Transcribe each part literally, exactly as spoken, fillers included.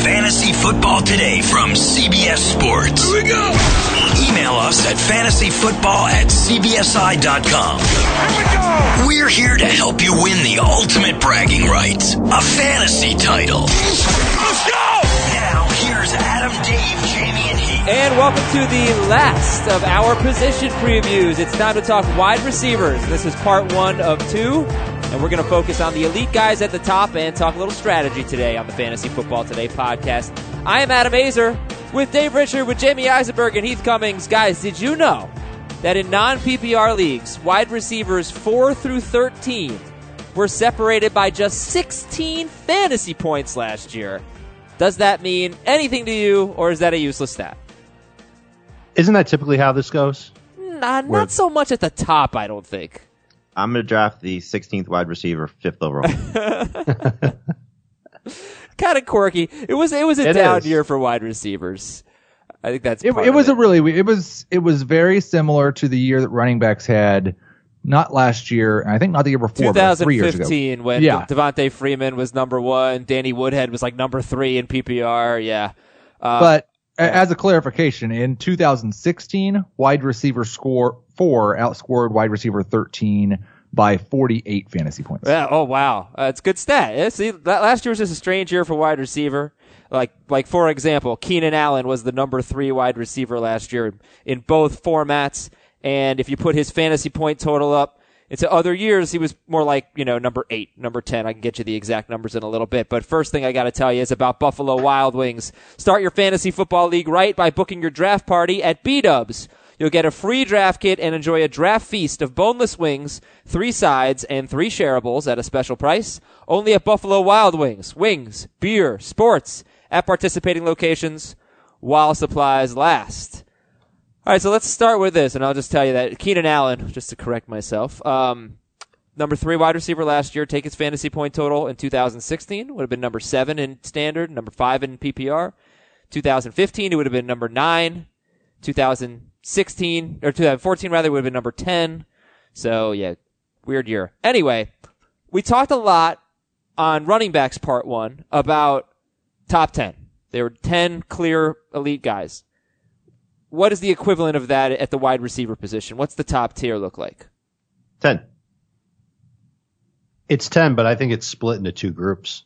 Fantasy Football Today from C B S Sports. Here we go. Email us at fantasyfootball at c b s i dot com. Here we go. We're here to help you win the ultimate bragging rights, a fantasy title. Let's go. Now, here's Adam, Dave, Jamie, and Heath. And welcome to the last of our position previews. It's time to talk wide receivers. This is part one of two, and we're going to focus on the elite guys at the top and talk a little strategy today on the Fantasy Football Today podcast. I am Adam Azer with Dave Richard, with Jamie Eisenberg, and Heath Cummings. Guys, did you know that in non-P P R leagues, wide receivers four through thirteen were separated by just sixteen fantasy points last year? Does that mean anything to you, or is that a useless stat? Isn't that typically how this goes? Nah, not so much at the top, I don't think. I'm going to draft the sixteenth wide receiver, fifth overall. Kind of quirky. It was it was a It down is. year for wide receivers. I think that's It, part it of was it. a really it was it was very similar to the year that running backs had, not last year, and I think not the year before, but three years ago. twenty fifteen when Yeah. Devontae Freeman was number one, Danny Woodhead was like number three in P P R. Yeah, uh, But a- as a clarification, in two thousand sixteen, wide receiver score four outscored wide receiver thirteen by forty-eight fantasy points. yeah. Oh wow, uh, it's a good stat. Yeah, see, that last year was just a strange year for wide receiver. Like, like for example, Keenan Allen was the number three wide receiver last year in both formats. And if you put his fantasy point total up into other years, he was more like, you know, number eight, number ten. I can get you the exact numbers in a little bit. But first thing I got to tell you is about Buffalo Wild Wings. Start your fantasy football league right by booking your draft party at B-Dubs. You'll get a free draft kit and enjoy a draft feast of boneless wings, three sides, and three shareables at a special price. Only at Buffalo Wild Wings. Wings, beer, sports at participating locations while supplies last. All right, so let's start with this, and I'll just tell you that Keenan Allen, just to correct myself, um, number three wide receiver last year, take his fantasy point total in two thousand sixteen, would have been number seven in standard, number five in P P R. two thousand fifteen, it would have been number nine. two thousand sixteen, or two thousand fourteen rather, would have been number ten. So, yeah, weird year. Anyway, we talked a lot on running backs part one about top ten. There were ten clear elite guys. What is the equivalent of that at the wide receiver position? What's the top tier look like? ten. It's ten, but I think it's split into two groups.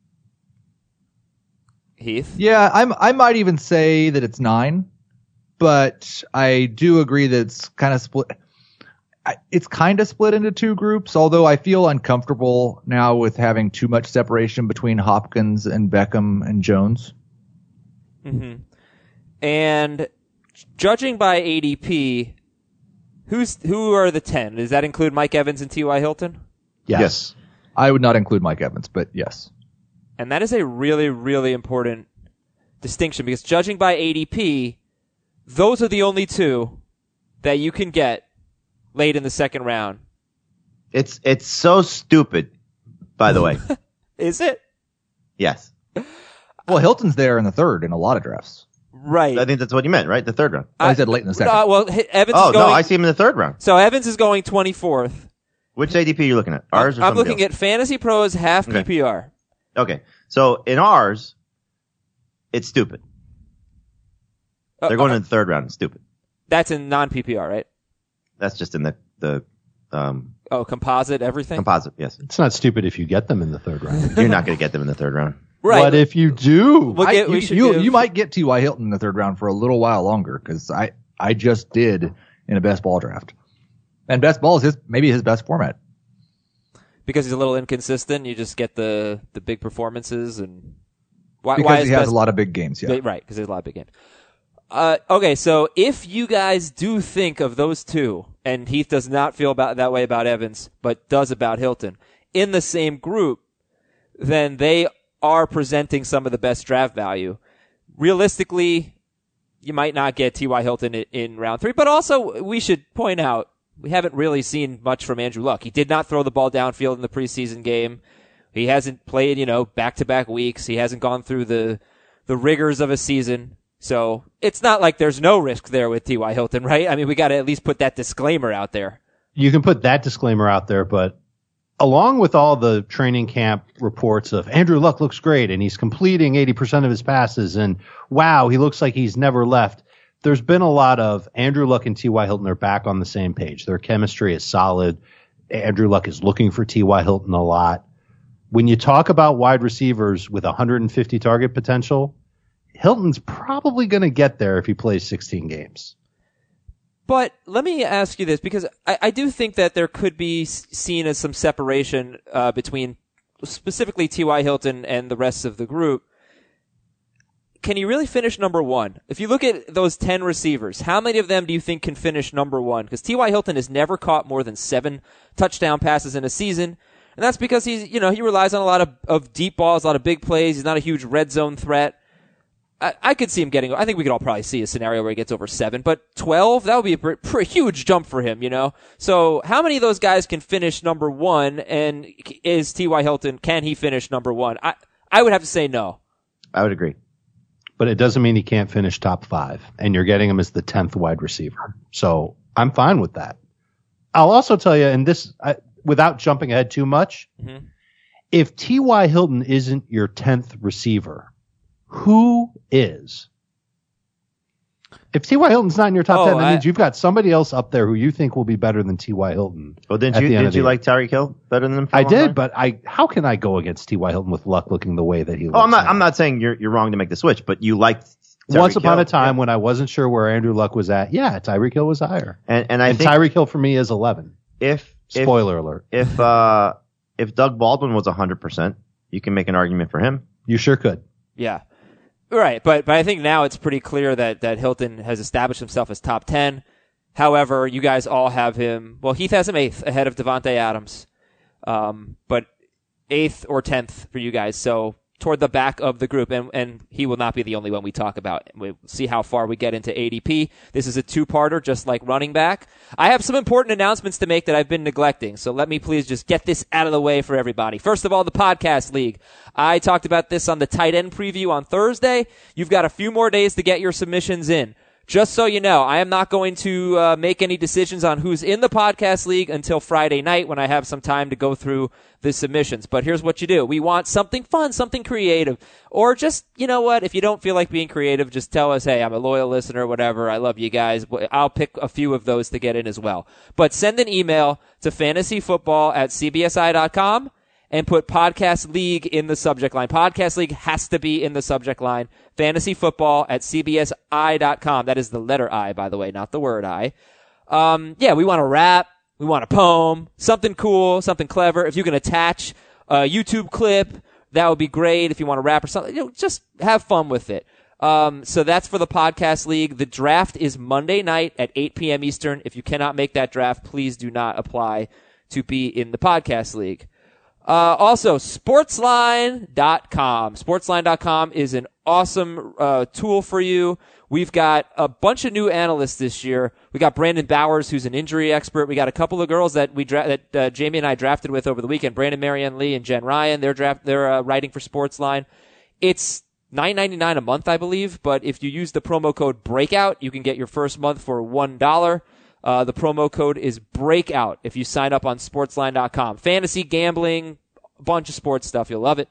Heath? Yeah, I'm, I might even say that it's nine, but I do agree that it's kind of split. I, it's kind of split into two groups, although I feel uncomfortable now with having too much separation between Hopkins and Beckham and Jones. Mm-hmm. And judging by A D P, who's who are the ten? Does that include Mike Evans and T Y. Hilton? Yes. Yes. I would not include Mike Evans, but yes. And that is a really, really important distinction because judging by A D P, those are the only two that you can get late in the second round. It's it's so stupid, by the way. Is it? Yes. Well, Hilton's there in the third in a lot of drafts. Right. I think that's what you meant, right? The third round. I said late in the second. Uh, well, H- Evans Oh, is going. no, I see him in the third round. So Evans is going twenty-fourth. Which A D P are you looking at? Ours or I'm somebody looking else? at Fantasy Pros half Okay. P P R. Okay. So in ours, it's stupid. Uh, They're going uh, in the third round. It's stupid. That's in non-P P R, right? That's just in the, the um, Oh, composite, everything? composite, yes. It's not stupid if you get them in the third round. You're not going to get them in the third round. Right. What if you do? We'll I- get- we you, should you, give- you might get T Y. Hilton in the third round for a little while longer because I, I just did in a best ball draft. And best ball is his, maybe his best format. Because he's a little inconsistent, you just get the, the big performances and why, Because why he is has best, a lot of big games, yeah. Right, because there's a lot of big games. Uh, okay, so if you guys do think of those two, and Heath does not feel about that way about Evans, but does about Hilton, in the same group, then they are presenting some of the best draft value. Realistically, you might not get T Y. Hilton in, in round three, but also we should point out, we haven't really seen much from Andrew Luck. He did not throw the ball downfield in the preseason game. He hasn't played, you know, back-to-back weeks. He hasn't gone through the the rigors of a season. So it's not like there's no risk there with T Y. Hilton, right? I mean, we got to at least put that disclaimer out there. You can put that disclaimer out there, but along with all the training camp reports of Andrew Luck looks great and he's completing eighty percent of his passes and wow, he looks like he's never left. There's been a lot of Andrew Luck and T Y. Hilton are back on the same page. Their chemistry is solid. Andrew Luck is looking for T Y. Hilton a lot. When you talk about wide receivers with one hundred fifty target potential, Hilton's probably going to get there if he plays sixteen games. But let me ask you this, because I, I do think that there could be seen as some separation uh, between specifically T Y. Hilton and the rest of the group. Can he really finish number one? If you look at those ten receivers, how many of them do you think can finish number one? Because T Y. Hilton has never caught more than seven touchdown passes in a season. And that's because he's, you know, he relies on a lot of, of deep balls, a lot of big plays. He's not a huge red zone threat. I, I could see him getting, I think we could all probably see a scenario where he gets over seven, but twelve, that would be a pretty, pretty huge jump for him, you know? So how many of those guys can finish number one, and is T Y. Hilton, can he finish number one? I, I would have to say no. I would agree. But it doesn't mean he can't finish top five, and you're getting him as the tenth wide receiver. So I'm fine with that. I'll also tell you, and this, I, without jumping ahead too much, mm-hmm. if T Y. Hilton isn't your tenth receiver, who is? If T Y. Hilton's not in your top oh, ten, that I, means you've got somebody else up there who you think will be better than T Y. Hilton. Well, didn't you did you like Tyreek Hill better than him? For I did, time? but I how can I go against T Y. Hilton with Luck looking the way that he looks? Oh, I'm not. now? I'm not saying you're you're wrong to make the switch, but you liked. Tyreek Once upon Hill. a time yeah. when I wasn't sure where Andrew Luck was at, yeah, Tyreek Hill was higher, and and I and think Tyreek Hill for me is eleven. If spoiler if, alert, if uh if Doug Baldwin was one hundred percent, you can make an argument for him. You sure could. Yeah. Right, but but I think now it's pretty clear that, that Hilton has established himself as top ten. However, you guys all have him. Well, Heath has him eighth ahead of Devontae Adams, um, but eighth or tenth for you guys. So toward the back of the group, and and he will not be the only one we talk about. We'll see how far we get into A D P. This is a two-parter, just like running back. I have some important announcements to make that I've been neglecting, so let me please just get this out of the way for everybody. First of all, the Podcast League. I talked about this on the tight end preview on Thursday. You've got a few more days to get your submissions in. Just so you know, I am not going to uh, make any decisions on who's in the Podcast League until Friday night when I have some time to go through the submissions. But here's what you do. We want something fun, something creative. Or just, you know what, if you don't feel like being creative, just tell us, hey, I'm a loyal listener, whatever. I love you guys. I'll pick a few of those to get in as well. But send an email to fantasyfootball at c b s i dot com. And put Podcast League in the subject line. Podcast League has to be in the subject line. Fantasyfootball at c b s i dot com. That is the letter I, by the way, not the word I. Um, yeah, we want a rap. We want a poem. Something cool, something clever. If you can attach a YouTube clip, that would be great. If you want to rap or something, you know, just have fun with it. Um, so that's for the Podcast League. The draft is Monday night at eight p.m. Eastern. If you cannot make that draft, please do not apply to be in the Podcast League. Uh, also, sportsline dot com. sportsline dot com is an awesome, uh, tool for you. We've got a bunch of new analysts this year. We got Brandon Bowers, who's an injury expert. We got a couple of girls that we dra- that, uh, Jamie and I drafted with over the weekend. Brandon Marianne Lee and Jen Ryan. They're draft, they're, uh, writing for Sportsline. It's nine ninety-nine a month, I believe, but if you use the promo code BREAKOUT, you can get your first month for one dollar. Uh, the promo code is BREAKOUT if you sign up on sportsline dot com. Fantasy, gambling, a bunch of sports stuff. You'll love it.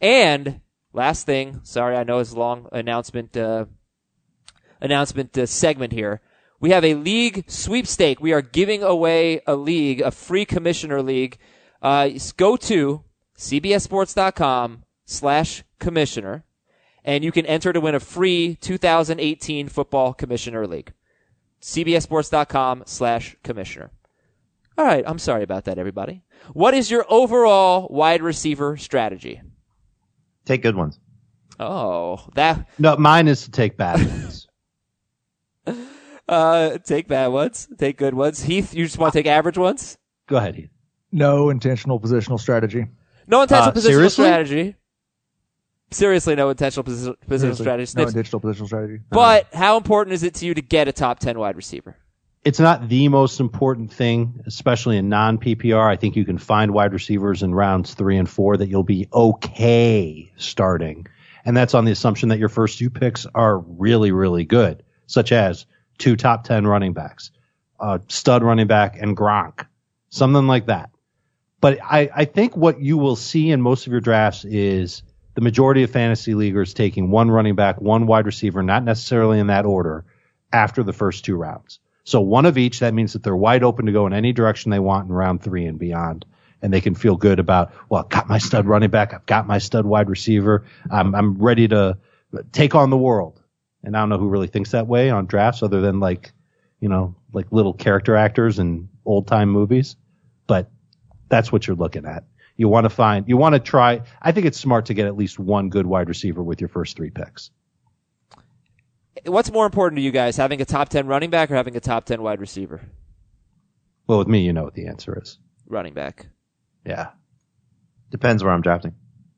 And last thing, sorry, I know it's a long announcement, uh, announcement uh, segment here. We have a league sweepstake. We are giving away a league, a free commissioner league. Uh, go to c b s sports dot com slash commissioner, and you can enter to win a free two thousand eighteen football commissioner league. c b s sports dot com slash commissioner. All right, I'm sorry about that, everybody. What is your overall wide receiver strategy? Take good ones. Oh, that. No, mine is to take bad ones. uh, take bad ones. Take good ones. Heath, you just want to take average ones? Go ahead, Heath. No intentional positional strategy. No intentional Uh, positional seriously? strategy. Seriously, no intentional posi- positional Seriously, strategy. No Snips. intentional positional strategy. But how important is it to you to get a top ten wide receiver? It's not the most important thing, especially in non-P P R. I think you can find wide receivers in rounds three and four that you'll be okay starting. And that's on the assumption that your first two picks are really, really good, such as two top ten running backs, uh, stud running back and Gronk, something like that. But I, I think what you will see in most of your drafts is the majority of fantasy leaguers taking one running back, one wide receiver, not necessarily in that order, after the first two rounds. So one of each, that means that they're wide open to go in any direction they want in round three and beyond. And they can feel good about, well, I've got my stud running back, I've got my stud wide receiver, I'm I'm ready to take on the world. And I don't know who really thinks that way on drafts other than like, you know, like little character actors in old time movies. But that's what you're looking at. You want to find, you want to try, I think it's smart to get at least one good wide receiver with your first three picks. What's more important to you guys, having a top ten running back or having a top ten wide receiver? Well, with me, you know what the answer is. Running back. Yeah. Depends where I'm drafting.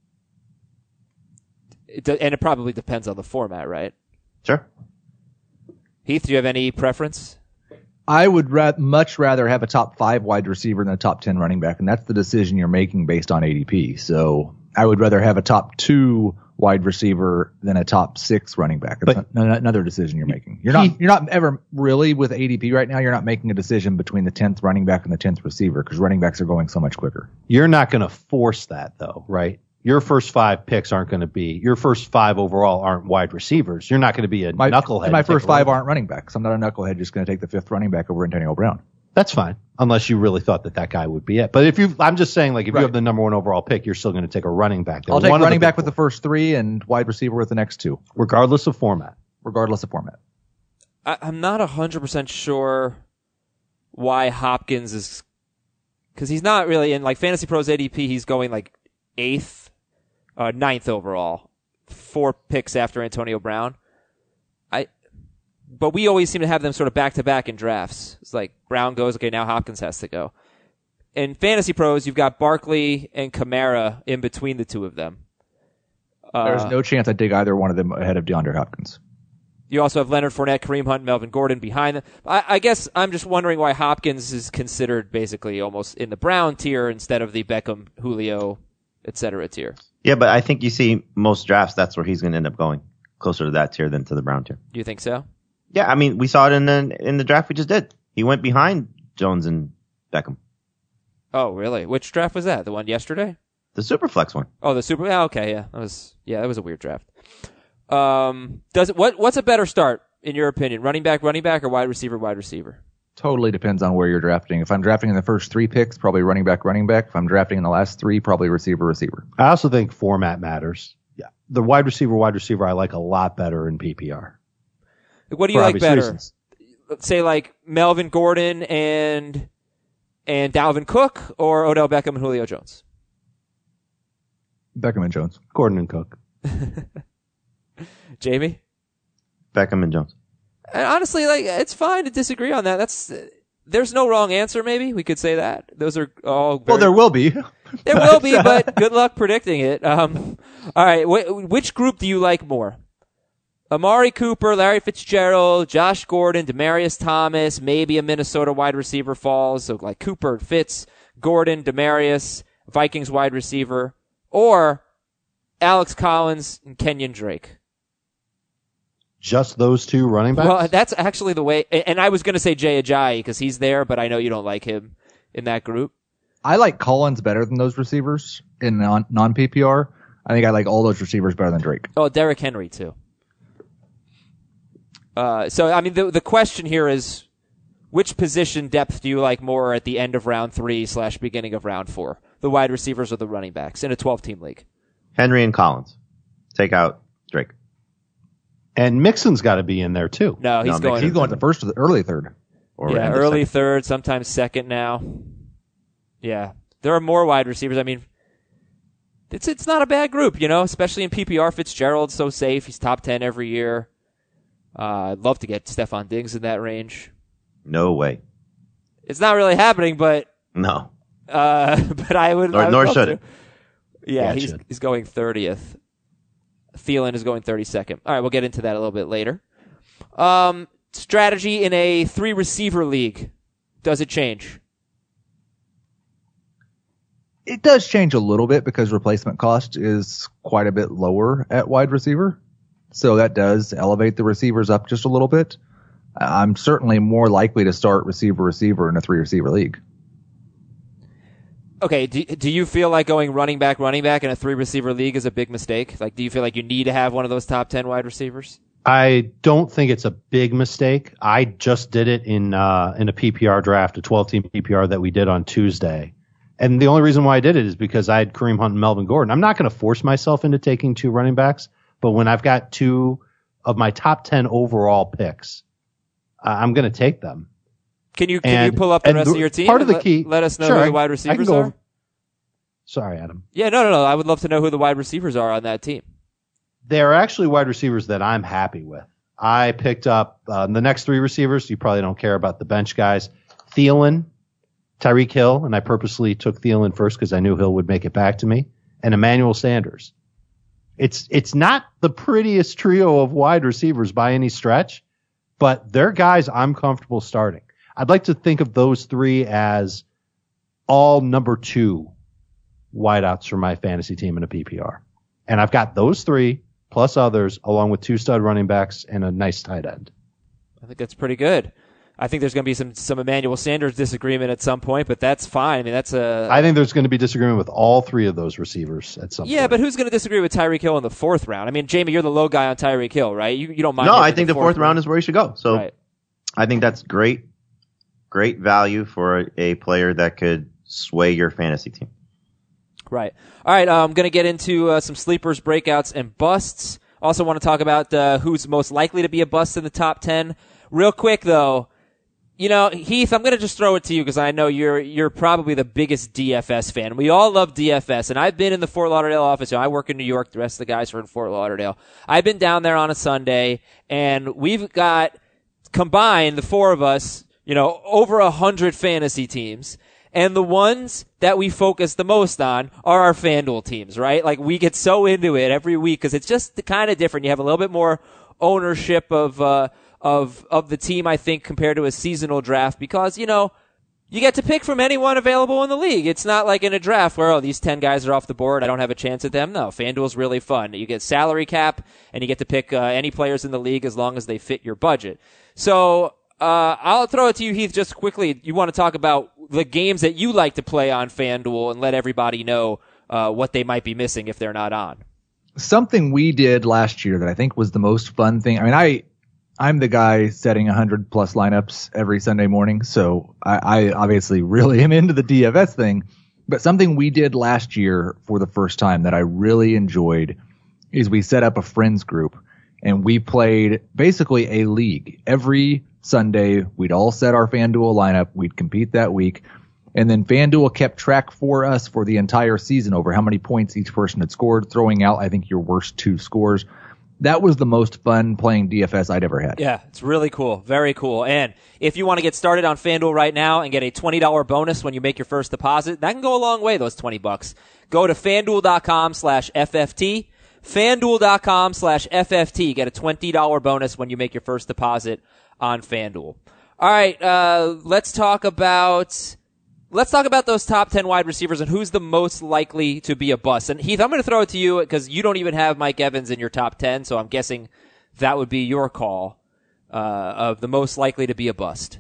It do, and it probably depends on the format, right? Sure. Heath, do you have any preference? I would ra- much rather have a top five wide receiver than a top ten running back, and that's the decision you're making based on A D P. So I would rather have a top two wide receiver than a top six running back. It's But- not, not another decision you're making. You're not you're not ever really with A D P right now. You're not making a decision between the tenth running back and the tenth receiver because running backs are going so much quicker. You're not going to force that, though, right? Your first five picks aren't going to be, your first five overall aren't wide receivers. You're not going to be a My, knucklehead. and my to take first a five running- aren't running backs. I'm not a knucklehead just going to take the fifth running back over Antonio Brown. That's fine, unless you really thought that that guy would be it. But if you, I'm just saying, like, if Right. you have the number one overall pick, you're still going to take a running back. There. I'll take One of running the back big with the four, first three and wide receiver with the next two, regardless of format. regardless of format. I, I'm not one hundred percent sure why Hopkins is, because he's not really in, like, Fantasy Pros A D P, he's going, like, eighth, uh, ninth overall, four picks after Antonio Brown. I, but we always seem to have them sort of back-to-back in drafts. It's like Brown goes, okay, now Hopkins has to go. In Fantasy Pros, you've got Barkley and Kamara in between the two of them. Uh, There's no chance I dig either one of them ahead of DeAndre Hopkins. You also have Leonard Fournette, Kareem Hunt, Melvin Gordon behind them. I, I guess I'm just wondering why Hopkins is considered basically almost in the Brown tier instead of the Beckham, Julio, et cetera tier. Yeah, but I think you see most drafts, that's where he's going to end up going, closer to that tier than to the Brown tier. Do you think so? Yeah, I mean, we saw it in the, in the draft we just did. He went behind Jones and Beckham. Oh, really? Which draft was that? The one yesterday? The Superflex one. Oh, the Super. Oh, okay, yeah, that was yeah, that was a weird draft. Um, does it what? What's a better start in your opinion? Running back, running back, or wide receiver, wide receiver? Totally depends on where you're drafting. If I'm drafting in the first three picks, probably running back, running back. If I'm drafting in the last three, probably receiver, receiver. I also think format matters. Yeah. The wide receiver, wide receiver, I like a lot better in P P R. What do you For like obvious better? reasons. Let's say like Melvin Gordon and and Dalvin Cook, or Odell Beckham and Julio Jones. Beckham and Jones. Gordon and Cook. Jamie? Beckham and Jones. And honestly, like, it's fine to disagree on that. That's, there's no wrong answer, maybe. We could say that. Those are all very, Well, there will be. there will be, but good luck predicting it. Um, all right. Wh- which group do you like more? Amari Cooper, Larry Fitzgerald, Josh Gordon, Demaryius Thomas, maybe a Minnesota wide receiver falls. So like Cooper, Fitz, Gordon, Demaryius, Vikings wide receiver, or Alex Collins and Kenyon Drake. Just those two running backs? Well, that's actually the way, and I was going to say Jay Ajayi because he's there, but I know you don't like him in that group. I like Collins better than those receivers in non, non-P P R. I think I like all those receivers better than Drake. Oh, Derrick Henry too. Uh, so, I mean, the the question here is, which position depth do you like more at the end of round three slash beginning of round four? The wide receivers or the running backs in a twelve-team league? Henry and Collins. Take out Drake. And Mixon's got to be in there too. No, he's No, going. He's going to the first or the early third. Or yeah, end of early second. third, sometimes second now. Yeah, there are more wide receivers. I mean, it's it's not a bad group, you know, especially in P P R. Fitzgerald's so safe; he's top ten every year. Uh, I'd love to get Stephon Diggs in that range. No way. It's not really happening, but No. uh, but I would. Nor- I would nor love should to. it. Yeah, Yeah, it he's should. he's going thirtieth. Thielen is going thirty-second. All right, we'll get into that a little bit later. Um, strategy in a three receiver league. Does it change? It does change a little bit because replacement cost is quite a bit lower at wide receiver. So that does elevate the receivers up just a little bit. I'm certainly more likely to start receiver receiver in a three receiver league. Okay, do, do you feel like going running back, running back in a three-receiver league is a big mistake? Like, do you feel like you need to have one of those top ten wide receivers? I don't think it's a big mistake. I just did it in uh, in a P P R draft, a twelve-team P P R that we did on Tuesday. And the only reason why I did it is because I had Kareem Hunt and Melvin Gordon. I'm not going to force myself into taking two running backs, but when I've got two of my top ten overall picks, uh, I'm going to take them. Can you can And- you pull up the and rest the- of your team? part of and the let, key- let us know Sure, who I- the wide I can receivers go are. over- Sorry, Adam. Yeah, no, no, no. I would love to know who the wide receivers are on that team. They're actually wide receivers that I'm happy with. I picked up uh, the next three receivers. You probably don't care about the bench guys. Thielen, Tyreek Hill, and I purposely took Thielen first because I knew Hill would make it back to me, and Emmanuel Sanders. It's it's not the prettiest trio of wide receivers by any stretch, but they're guys I'm comfortable starting. I'd like to think of those three as all number two wideouts for my fantasy team in a P P R. And I've got those three plus others along with two stud running backs and a nice tight end. I think that's pretty good. I think there's going to be some some Emmanuel Sanders disagreement at some point, but that's fine. I mean, that's a I think there's going to be disagreement with all three of those receivers at some yeah, point. but who's going to disagree with Tyreek Hill in the fourth round? I mean, Jamie, you're the low guy on Tyreek Hill, right? You you don't mind? No, him I in think the fourth round is where he should go. So Right. I think that's great, great value for a, a player that could sway your fantasy team. Right. All right. Uh, I'm going to get into uh, some sleepers, breakouts, and busts. Also want to talk about uh, who's most likely to be a bust in the top ten. Real quick, though, you know, Heath, I'm going to just throw it to you because I know you're you're probably the biggest D F S fan. We all love D F S, and I've been in the Fort Lauderdale office. You know, I work in New York. The rest of the guys are in Fort Lauderdale. I've been down there on a Sunday, and we've got combined, the four of us, you know, over a hundred fantasy teams. And the ones that we focus the most on are our FanDuel teams, right? Like, we get so into it every week because it's just kind of different. You have a little bit more ownership of, uh, of, of the team, I think, compared to a seasonal draft because, you know, you get to pick from anyone available in the league. It's not like in a draft where, oh, these ten guys are off the board. I don't have a chance at them. No, FanDuel's really fun. You get salary cap and you get to pick, uh, any players in the league as long as they fit your budget. So, Uh, I'll throw it to you, Heath, just quickly. You want to talk about the games that you like to play on FanDuel and let everybody know uh, what they might be missing if they're not on. Something we did last year that I think was the most fun thing. I mean, I, I'm the guy setting one hundred plus lineups every Sunday morning, so I, I obviously really am into the D F S thing. But something we did last year for the first time that I really enjoyed is we set up a friends group and we played basically a league. Every Sunday, we'd all set our FanDuel lineup. We'd compete that week. And then FanDuel kept track for us for the entire season over how many points each person had scored, throwing out, I think, your worst two scores. That was the most fun playing D F S I'd ever had. Yeah, it's really cool. Very cool. And if you want to get started on FanDuel right now and get a twenty dollars bonus when you make your first deposit, that can go a long way, those twenty bucks. Go to FanDuel.com slash FFT. FanDuel.com slash FFT. Get a twenty dollars bonus when you make your first deposit on FanDuel. All right, uh, let's talk about let's talk about those top ten wide receivers and who's the most likely to be a bust. And Heath, I'm going to throw it to you because you don't even have Mike Evans in your top ten, so I'm guessing that would be your call uh, of the most likely to be a bust.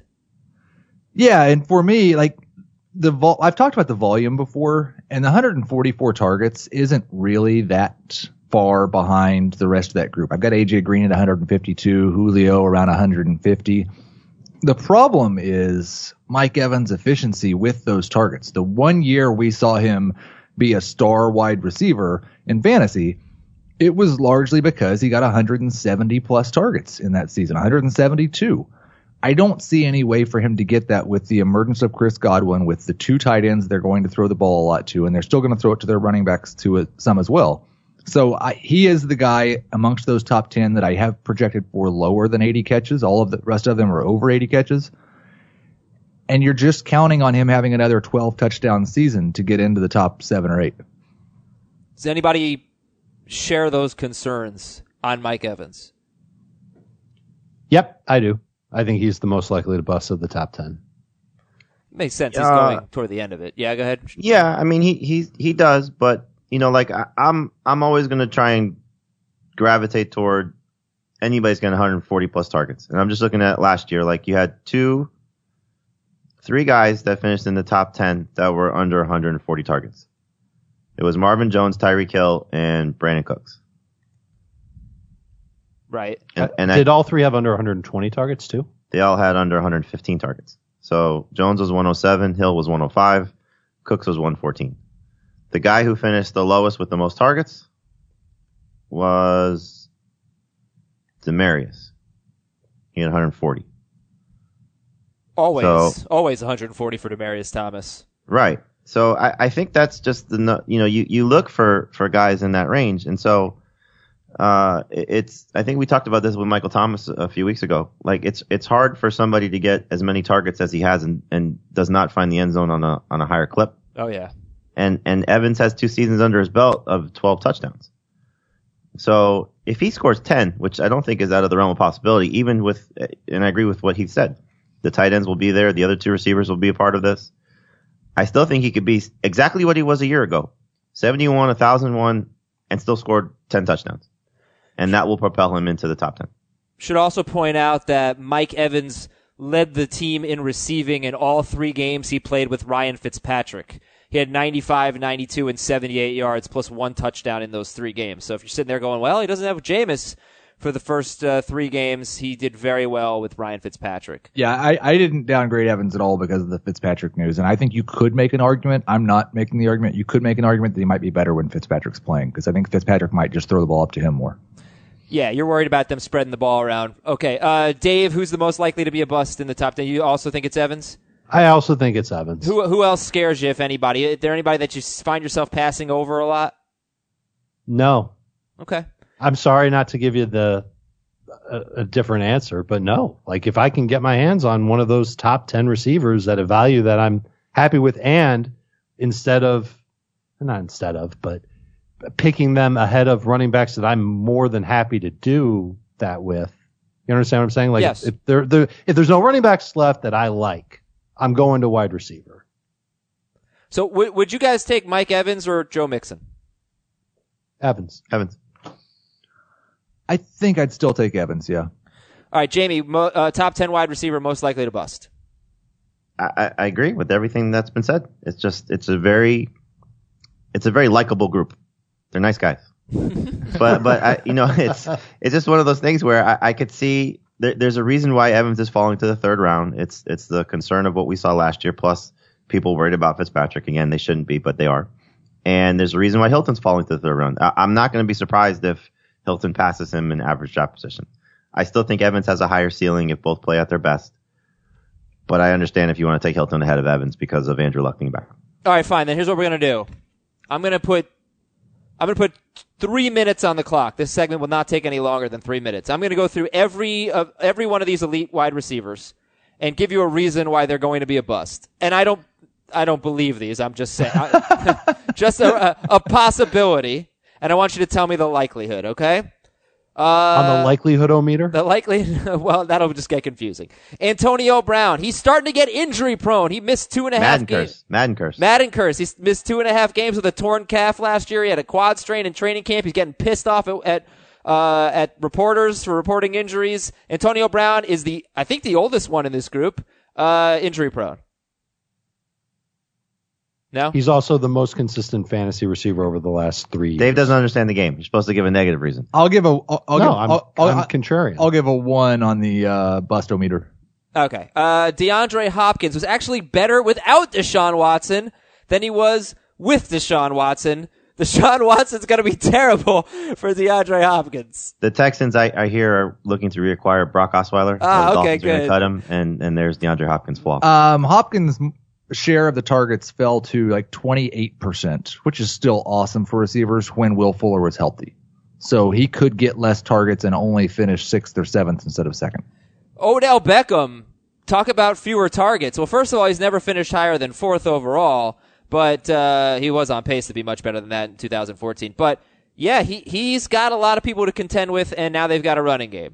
Yeah, and for me, like the vol- I've talked about the volume before, and the one hundred forty-four targets isn't really that far behind the rest of that group. I've got A J Green at one hundred fifty-two, Julio around one hundred fifty. The problem is Mike Evans' efficiency with those targets. The one year we saw him be a star wide receiver in fantasy, it was largely because he got one hundred seventy plus targets in that season, one hundred seventy-two. I don't see any way for him to get that with the emergence of Chris Godwin, with the two tight ends they're going to throw the ball a lot to, and they're still going to throw it to their running backs to it, some as well. So I, he is the guy amongst those top ten that I have projected for lower than eighty catches. All of the rest of them are over eighty catches. And you're just counting on him having another twelve touchdown season to get into the top seven or eight. Does anybody share those concerns on Mike Evans? Yep, I do. I think he's the most likely to bust of the top ten. Makes sense. He's Uh, going toward the end of it. Yeah, go ahead. Yeah, I mean he he he does, but you know, like I, I'm I'm always gonna try and gravitate toward anybody's getting one hundred forty plus targets, and I'm just looking at last year. Like you had two three guys that finished in the top ten that were under one hundred forty targets. It was Marvin Jones, Tyreek Hill, and Brandon Cooks. Right. And, and Did I, all three have under one hundred twenty targets too? they all had under one hundred fifteen targets. So Jones was one oh seven, Hill was one oh five, Cooks was one fourteen. The guy who finished the lowest with the most targets was Demarius. He had one hundred forty. Always, So- always one hundred forty for Demaryius Thomas. Right. So I, I think that's just the nu- you know you, you look for, for guys in that range, and so uh, it- it's I think we talked about this with Michael Thomas a few weeks ago. Like it's it's hard for somebody to get as many targets as he has and, and does not find the end zone on a on a higher clip. Oh yeah. And and Evans has two seasons under his belt of twelve touchdowns. So if he scores ten, which I don't think is out of the realm of possibility, even with and I agree with what he said, the tight ends will be there, the other two receivers will be a part of this. I still think he could be exactly what he was a year ago, seventy-one, one thousand one, and still scored ten touchdowns. And that will propel him into the top ten. Should also point out that Mike Evans led the team in receiving in all three games he played with Ryan Fitzpatrick. He had ninety-five, ninety-two, and seventy-eight yards plus one touchdown in those three games. So if you're sitting there going, well, he doesn't have Jameis for the first uh, three games, he did very well with Ryan Fitzpatrick. Yeah, I, I didn't downgrade Evans at all because of the Fitzpatrick news. And I think you could make an argument. I'm not making the argument. You could make an argument that he might be better when Fitzpatrick's playing because I think Fitzpatrick might just throw the ball up to him more. Yeah, you're worried about them spreading the ball around. Okay, uh, Dave, who's the most likely to be a bust in the top ten? You also think it's Evans? I also think it's Evans. Who who else scares you, if anybody? Is there anybody that you find yourself passing over a lot? No. Okay. I'm sorry not to give you the a, a different answer, but no. Like if I can get my hands on one of those top ten receivers at a value that I'm happy with, and instead of not instead of, but picking them ahead of running backs that I'm more than happy to do that with. You understand what I'm saying? Like Yes. if there, there if there's no running backs left that I like, I'm going to wide receiver. So w- would you guys take Mike Evans or Joe Mixon? Evans. Evans. I think I'd still take Evans, yeah. All right, Jamie, mo- uh, top ten wide receiver most likely to bust. I, I, I agree with everything that's been said. It's just it's a very it's a very likable group. They're nice guys. but but I, you know it's it's just one of those things where I, I could see there, there's a reason why Evans is falling to the third round. It's it's the concern of what we saw last year, plus people worried about Fitzpatrick. Again, they shouldn't be, but they are. And there's a reason why Hilton's falling to the third round. I, I'm not going to be surprised if Hilton passes him in average draft position. I still think Evans has a higher ceiling if both play at their best. But I understand if you want to take Hilton ahead of Evans because of Andrew Luck being back. All right, fine. Then here's what we're going to do. I'm going to put I'm going to put three minutes on the clock. This segment will not take any longer than three minutes. I'm going to go through every uh, every one of these elite wide receivers and give you a reason why they're going to be a bust. And I don't I don't believe these. I'm just saying. I, just a, a, a possibility. And I want you to tell me the likelihood, okay? Uh, On the likelihood-o-meter? The likely, well, that'll just get confusing. Antonio Brown, he's starting to get injury prone. He missed two and a half Madden games. curse. Madden curse. Madden curse. He missed two and a half games with a torn calf last year. He had a quad strain in training camp. He's getting pissed off at, at, uh, at reporters for reporting injuries. Antonio Brown is the, I think the oldest one in this group, uh, injury prone. No? He's also the most consistent fantasy receiver over the last three years. Dave doesn't understand the game. You're supposed to give a negative reason. I'll give a. I'll, I'll no, give, I'm, I'll, I'll, I'm contrarian. I'll give a one on the uh, bustometer. Okay. Uh, DeAndre Hopkins was actually better without Deshaun Watson than he was with Deshaun Watson. Deshaun Watson's going to be terrible for DeAndre Hopkins. The Texans, I, I hear, are looking to reacquire Brock Osweiler. Ah, the okay, Dolphins are gonna good. cut him, and, and there's DeAndre Hopkins' flop. Um, Hopkins' share of the targets fell to like twenty-eight percent, which is still awesome for receivers when Will Fuller was healthy. So he could get less targets and only finish sixth or seventh instead of second. Odell Beckham, talk about fewer targets. Well, first of all, he's never finished higher than fourth overall, but uh, he was on pace to be much better than that in two thousand fourteen. But yeah, he, he's got a lot of people to contend with, and now they've got a running game.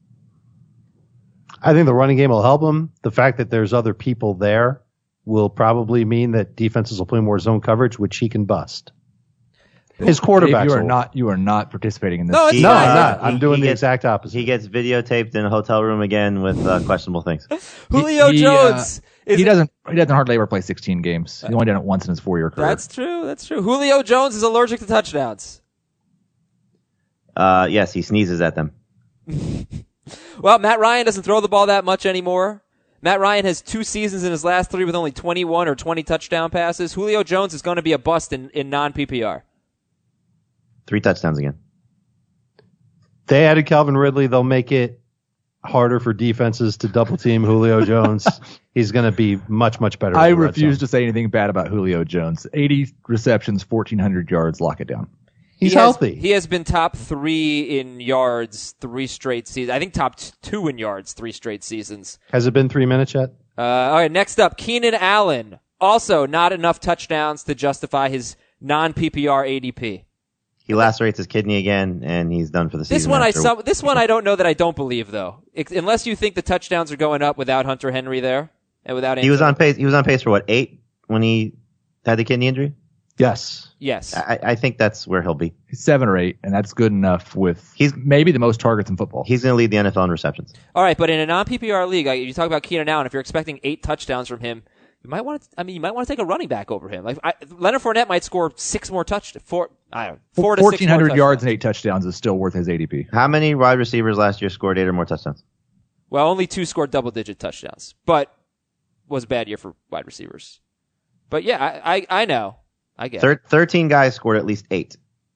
I think the running game will help him. The fact that there's other people there will probably mean that defenses will play more zone coverage, which he can bust. His quarterbacks. Dave, you are will- not. You are not participating in this. No, it's He- No, fine. I'm not. he- I'm doing he the gets- exact opposite. He gets videotaped in a hotel room again with uh, questionable things. Julio he, uh, Jones he doesn't. He doesn't hardly ever play sixteen games. He only done it once in his four-year career. That's true. That's true. Julio Jones is allergic to touchdowns. Uh, yes, he sneezes at them. Well, Matt Ryan doesn't throw the ball that much anymore. Matt Ryan has two seasons in his last three with only twenty-one or twenty touchdown passes. Julio Jones is going to be a bust in, in non-P P R. Three touchdowns again. They added Calvin Ridley. They'll make it harder for defenses to double team Julio Jones. He's going to be much, much better. I refuse to say anything bad about Julio Jones. eighty receptions, fourteen hundred yards. Lock it down. He's he has, healthy. He has been top three in yards three straight seasons. I think top t- two in yards three straight seasons. Has it been three minutes yet? Uh, all right, next up, Keenan Allen. Also, not enough touchdowns to justify his non-P P R A D P. He lacerates his kidney again, and he's done for the season. This one, I after. some, this one I don't know that I don't believe though. It, unless you think the touchdowns are going up without Hunter Henry there and without. He was on pace. He was on pace for what, eight when he had the kidney injury. Yes. Yes. I, I think that's where he'll be. He's seven or eight, and that's good enough. With He's- maybe the most targets in football. He's going to lead the N F L in receptions. All right, but in a non-P P R league, like, you talk about Keenan Allen. If you're expecting eight touchdowns from him, you might want to. I mean, you might want to take a running back over him. Like I, Leonard Fournette might score six more touchdowns. Four, I don't know, four to six more fourteen hundred yards touchdowns. and eight touchdowns is still worth his A D P. How many wide receivers last year scored eight or more touchdowns? Well, only two scored double-digit touchdowns, but was a bad year for wide receivers. But yeah, I I, I know. I get. Thir- Thirteen guys scored at least eight.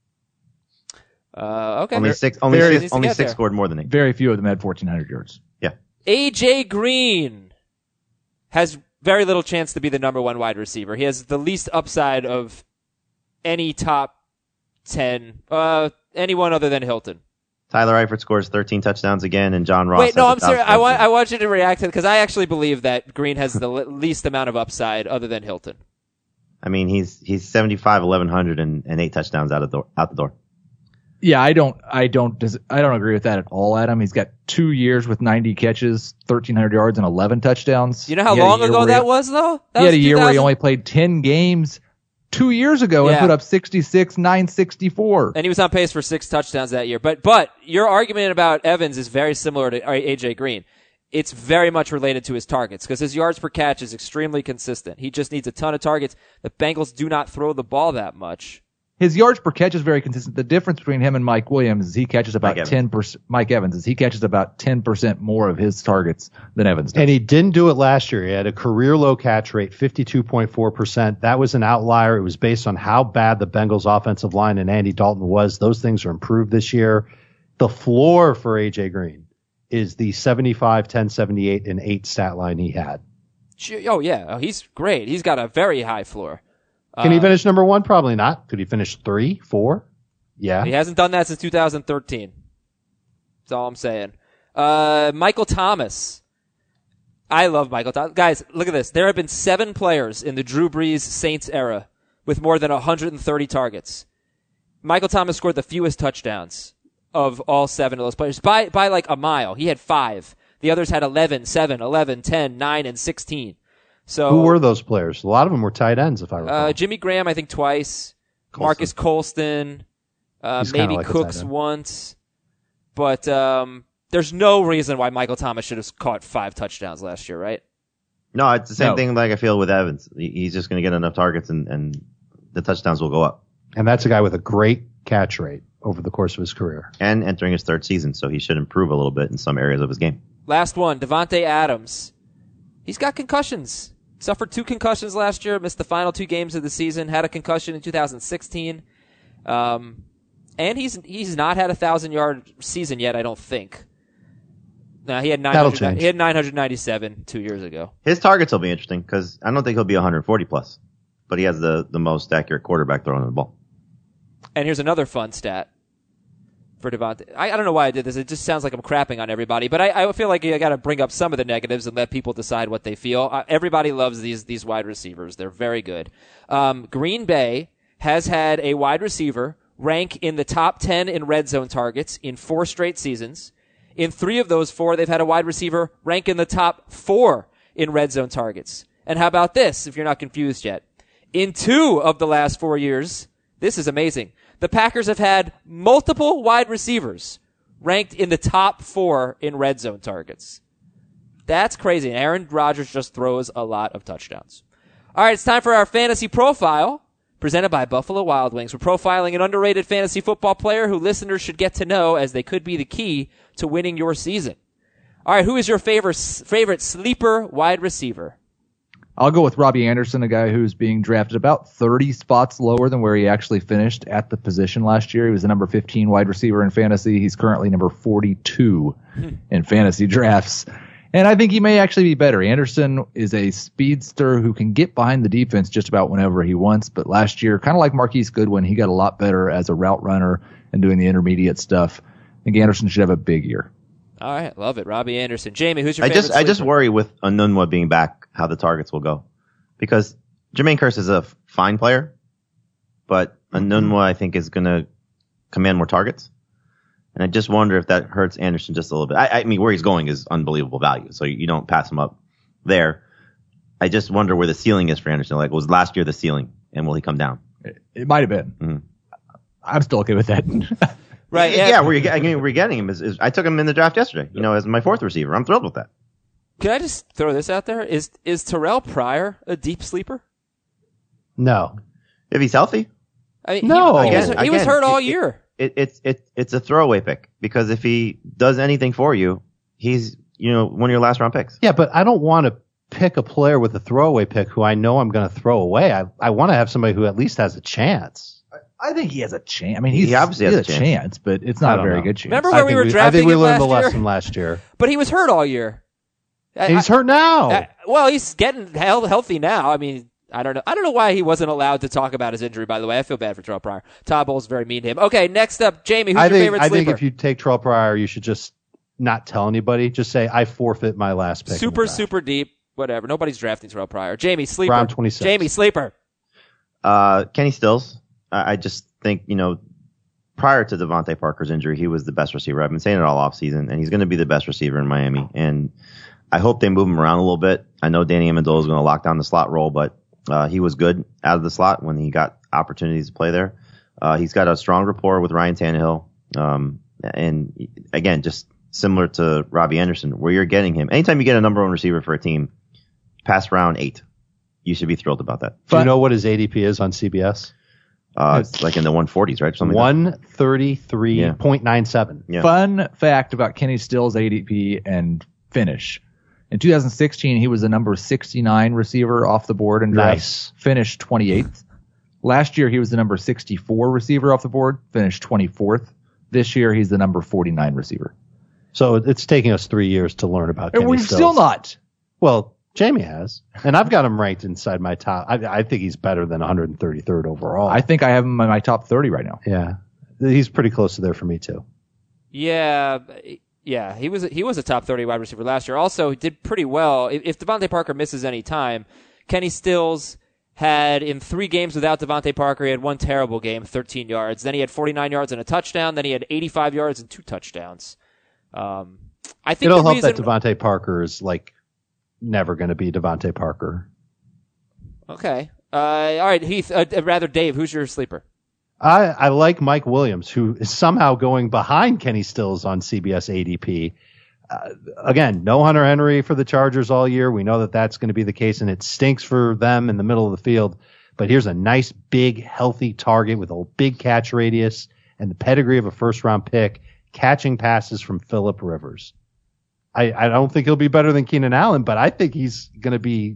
Uh, okay. Only six. Only Very- six. needs to Only get six there. scored more than eight. Very few of them had fourteen hundred yards. Yeah. A J Green has very little chance to be the number one wide receiver. He has the least upside of any top ten, uh, anyone other than Hilton. Tyler Eifert scores thirteen touchdowns again, and John Ross. Wait, no, has I'm a serious. thousand I want, I touchdowns. want you to react to it because I actually believe that Green has the le- least amount of upside other than Hilton. I mean, he's he's seventy-five, eleven hundred, and, and eight touchdowns out of the out the door. Yeah, I don't, I don't, dis- I don't agree with that at all, Adam. He's got two years with ninety catches, thirteen hundred yards, and eleven touchdowns. You know how He had a long year ago where that he, was, though? That He had was a year where he two thousand only played ten games two years ago and Yeah. put up sixty-six, nine sixty-four. And he was on pace for six touchdowns that year. But but your argument about Evans is very similar to A J Green. It's very much related to his targets because his yards per catch is extremely consistent. He just needs a ton of targets. The Bengals do not throw the ball that much. His yards per catch is very consistent. The difference between him and Mike Williams is he catches about Mike Evans. ten percent. Mike Evans is he catches about ten percent more of his targets than Evans does. And he didn't do it last year. He had a career low catch rate, fifty-two point four percent. That was an outlier. It was based on how bad the Bengals offensive line and Andy Dalton was. Those things are improved this year. The floor for A J Green is the seventy-five, ten, seventy-eight, and eight stat line he had. Oh, yeah. Oh, he's great. He's got a very high floor. Can he Uh, finish number one? Probably not. Could he finish three, four? Yeah. He hasn't done that since two thousand thirteen. That's all I'm saying. Uh, Michael Thomas. I love Michael Thomas. Guys, look at this. There have been seven players in the Drew Brees Saints era with more than one hundred thirty targets. Michael Thomas scored the fewest touchdowns of all seven of those players by, by like a mile. He had five. The others had eleven, seven, eleven, ten, nine, and sixteen. So Who were those players? A lot of them were tight ends, if I recall. Uh, Jimmy Graham, I think twice. Colston. Marcus Colston. Uh, He's kinda maybe like a Cooks tight end. once. But um, there's no reason why Michael Thomas should have caught five touchdowns last year, right? No, it's the same No. thing like I feel with Evans. He- He's just going to get enough targets, and, and the touchdowns will go up. and that's a guy with a great catch rate over the course of his career. And entering his third season, so he should improve a little bit in some areas of his game. Last one, Devontae Adams. He's got concussions. Suffered two concussions last year, missed the final two games of the season, had a concussion in two thousand sixteen. Um, and he's he's not had a thousand-yard season yet, I don't think. No, he had nine That'll hundred. change. He had nine hundred ninety-seven two years ago. His targets will be interesting because I don't think he'll be one hundred forty plus, but he has the, the most accurate quarterback throwing the ball. And here's another fun stat for Devontae. I, I don't know why I did this. It just sounds like I'm crapping on everybody, but I, I feel like I got to bring up some of the negatives and let people decide what they feel. Uh, everybody loves these these wide receivers. They're very good. Um, Green Bay has had a wide receiver rank in the top ten in red zone targets in four straight seasons. In three of those four, they've had a wide receiver rank in the top four in red zone targets. And how about this, if you're not confused yet? In two of the last four years, this is amazing. The Packers have had multiple wide receivers ranked in the top four in red zone targets. That's crazy. And Aaron Rodgers just throws a lot of touchdowns. All right, it's time for our fantasy profile, presented by Buffalo Wild Wings. We're profiling an underrated fantasy football player who listeners should get to know, as they could be the key to winning your season. All right, who is your favorite favorite sleeper wide receiver? I'll go with Robbie Anderson, a guy who's being drafted about thirty spots lower than where he actually finished at the position last year. He was the number fifteen wide receiver in fantasy. He's currently number forty-two in fantasy drafts. And I think he may actually be better. Anderson is a speedster who can get behind the defense just about whenever he wants. But last year, kind of like Marquise Goodwin, he got a lot better as a route runner and doing the intermediate stuff. I think Anderson should have a big year. All right, love it. Robbie Anderson. Jamie, who's your I favorite just I just sleeper? worry with Anunwa being back how the targets will go, because Jermaine Kearse is a f- fine player, but Anunwa I think is going to command more targets, and I just wonder if that hurts Anderson just a little bit. I, I mean, where he's going is unbelievable value, so you don't pass him up there. I just wonder where the ceiling is for Anderson. Like, was last year the ceiling, and will he come down? It, it might have been. Mm-hmm. I'm still okay with that. Right, yeah, yeah. where you're, getting, where you're getting him is, is I took him in the draft yesterday, you know, as my fourth receiver. I'm thrilled with that. Can I just throw this out there? Is is Terrell Pryor a deep sleeper? No. If he's healthy, I mean, No. he, he, was, Again- he was again, hurt all it- year. it, it's it, it's a throwaway pick, because if he does anything for you, he's, you know, one of your last round picks. Yeah, but I don't want to pick a player with a throwaway pick who I know I'm going to throw away. I, I want to have somebody who at least has a chance. I think he has a chance. I mean, he's, He obviously he has has a a chance. chance, but it's I not a don't very know. good chance. Remember I when we think were I drafting think we him learned the last year? lesson last year. But he was hurt all year. I- And he's I- hurt now. I- well, he's getting health, healthy now. I mean, I don't know. I don't know why he wasn't allowed to talk about his injury, by the way. I feel bad for Terrell Pryor. Todd Bowles very mean to him. Okay, next up, Jamie, who's I your think favorite I sleeper? think if you take Terrell Pryor, you should just not tell anybody. Just say I forfeit my last pick. in the super, draft." super deep, whatever. Nobody's drafting Terrell Pryor. Jamie, sleeper. Round twenty-six. Jamie, sleeper. Uh, Kenny Stills. I, I just think, you know, prior to Devontae Parker's injury, he was the best receiver. I've been saying it all offseason, and he's going to be the best receiver in Miami. And I hope they move him around a little bit. I know Danny Amendola is going to lock down the slot role, but uh, he was good out of the slot when he got opportunities to play there. Uh, he's got a strong rapport with Ryan Tannehill. Um, and again, just similar to Robbie Anderson, where you're getting him. Anytime you get a number one receiver for a team, past round eight, you should be thrilled about that. Do you know what his A D P is on C B S? Uh, it's like in the one forties, right? Something like one thirty-three point nine seven. Yeah. Fun fact about Kenny Stills' A D P and finish. In two thousand sixteen, he was the number sixty-nine receiver off the board and Nice. finished twenty-eighth. Last year, he was the number sixty-four receiver off the board, finished twenty-fourth. This year, he's the number forty-nine receiver. So it's taking us three years to learn about And Kenny we've Stills. still not. Well, Jamie has. And I've got him ranked inside my top. I, I think he's better than one hundred thirty-third overall. I think I have him in my top thirty right now. yeah. He's pretty close to there for me, too. Yeah, yeah, he was he was a top thirty wide receiver last year. Also, he did pretty well. If, if Devontae Parker misses any time, Kenny Stills had in three games without Devontae Parker, he had one terrible game, thirteen yards. Then he had forty-nine yards and a touchdown. Then he had eighty-five yards and two touchdowns. Um, I think It'll the help reason, that Devontae Parker is, like, never going to be Devontae Parker. Okay, uh, all right, Heath. Uh, rather, Dave, who's your sleeper? I, I like Mike Williams, who is somehow going behind Kenny Stills on C B S A D P. Uh, again, no Hunter Henry for the Chargers all year. We know that that's going to be the case, and it stinks for them in the middle of the field. But here's a nice, big, healthy target with a big catch radius and the pedigree of a first-round pick, catching passes from Phillip Rivers. I, I don't think he'll be better than Keenan Allen, but I think he's going to be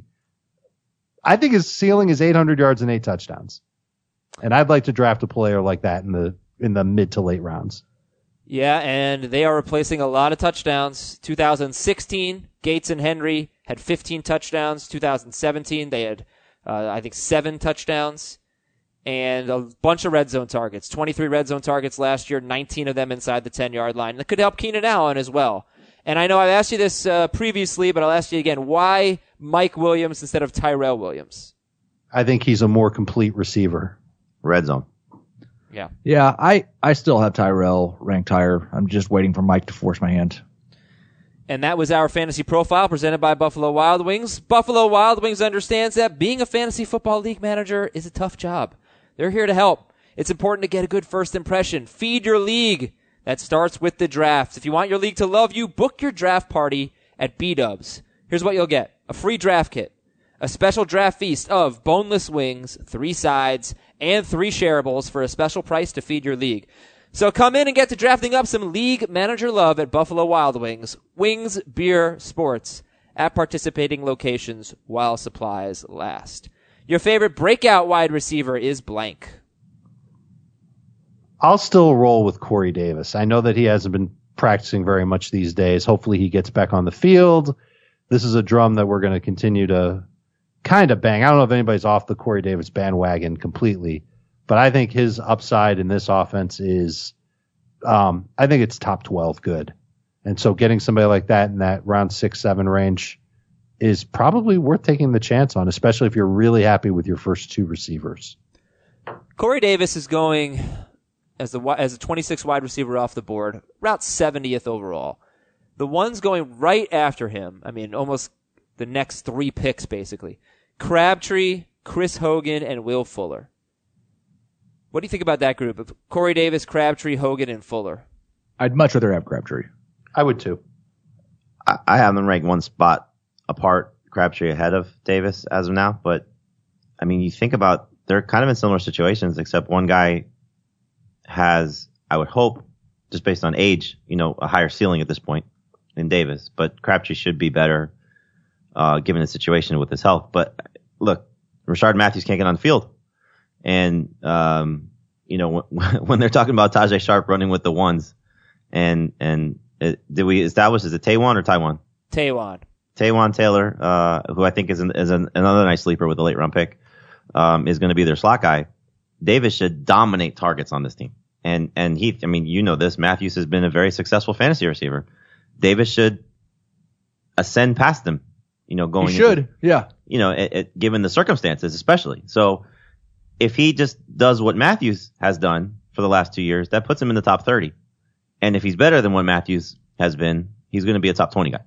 – I think his ceiling is eight hundred yards and eight touchdowns. And I'd like to draft a player like that in the in the mid to late rounds. Yeah, and they are replacing a lot of touchdowns. two thousand sixteen, Gates and Henry had fifteen touchdowns. two thousand seventeen, they had, uh, I think, seven touchdowns. And a bunch of red zone targets. twenty-three red zone targets last year, nineteen of them inside the ten-yard line. That could help Keenan Allen as well. And I know I've asked you this uh, previously, but I'll ask you again. Why Mike Williams instead of Tyrell Williams? I think he's a more complete receiver. Red zone. Yeah. Yeah, I, I still have Tyrell ranked higher. I'm just waiting for Mike to force my hand. And that was our fantasy profile presented by Buffalo Wild Wings. Buffalo Wild Wings understands that being a fantasy football league manager is a tough job. They're here to help. It's important to get a good first impression. Feed your league. That starts with the draft. If you want your league to love you, book your draft party at B-Dubs. Here's what you'll get. A free draft kit, a special draft feast of boneless wings, three sides, and three shareables for a special price to feed your league. So come in and get to drafting up some league manager love at Buffalo Wild Wings. Wings, beer, sports at participating locations while supplies last. Your favorite breakout wide receiver is blank. I'll still roll with Corey Davis. I know that he hasn't been practicing very much these days. Hopefully he gets back on the field. This is a drum that we're going to continue to kind of bang. I don't know if anybody's off the Corey Davis bandwagon completely, but I think his upside in this offense is, um, I think it's top twelve good. And so getting somebody like that in that round six, seven range is probably worth taking the chance on, especially if you're really happy with your first two receivers. Corey Davis is going as the as a twenty-six wide receiver off the board, route seventieth overall. The ones going right after him, I mean, almost the next three picks, basically. Crabtree, Chris Hogan, and Will Fuller. What do you think about that group of Corey Davis, Crabtree, Hogan, and Fuller? I'd much rather have Crabtree. I would too. I, I have them ranked one spot apart, Crabtree ahead of Davis as of now. But, I mean, you think about, they're kind of in similar situations, except one guy has, I would hope, just based on age, you know, a higher ceiling at this point than Davis. But Crabtree should be better, uh, given the situation with his health. But look, Rashard Matthews can't get on the field. And, um, you know, when, when they're talking about Tajay Sharp running with the ones, and, and it, did we establish, is it Taywan or Taiwan? Taywan. Taywan Taylor, uh, who I think is, an, is an, another nice sleeper with a late round pick, um, is going to be their slot guy. Davis should dominate targets on this team. And, and Heath, I mean, you know this, Matthews has been a very successful fantasy receiver. Davis should ascend past him, you know, going He should, into, yeah. you know, it, it, given the circumstances, especially. So if he just does what Matthews has done for the last two years, that puts him in the top thirty. And if he's better than what Matthews has been, he's going to be a top twenty guy.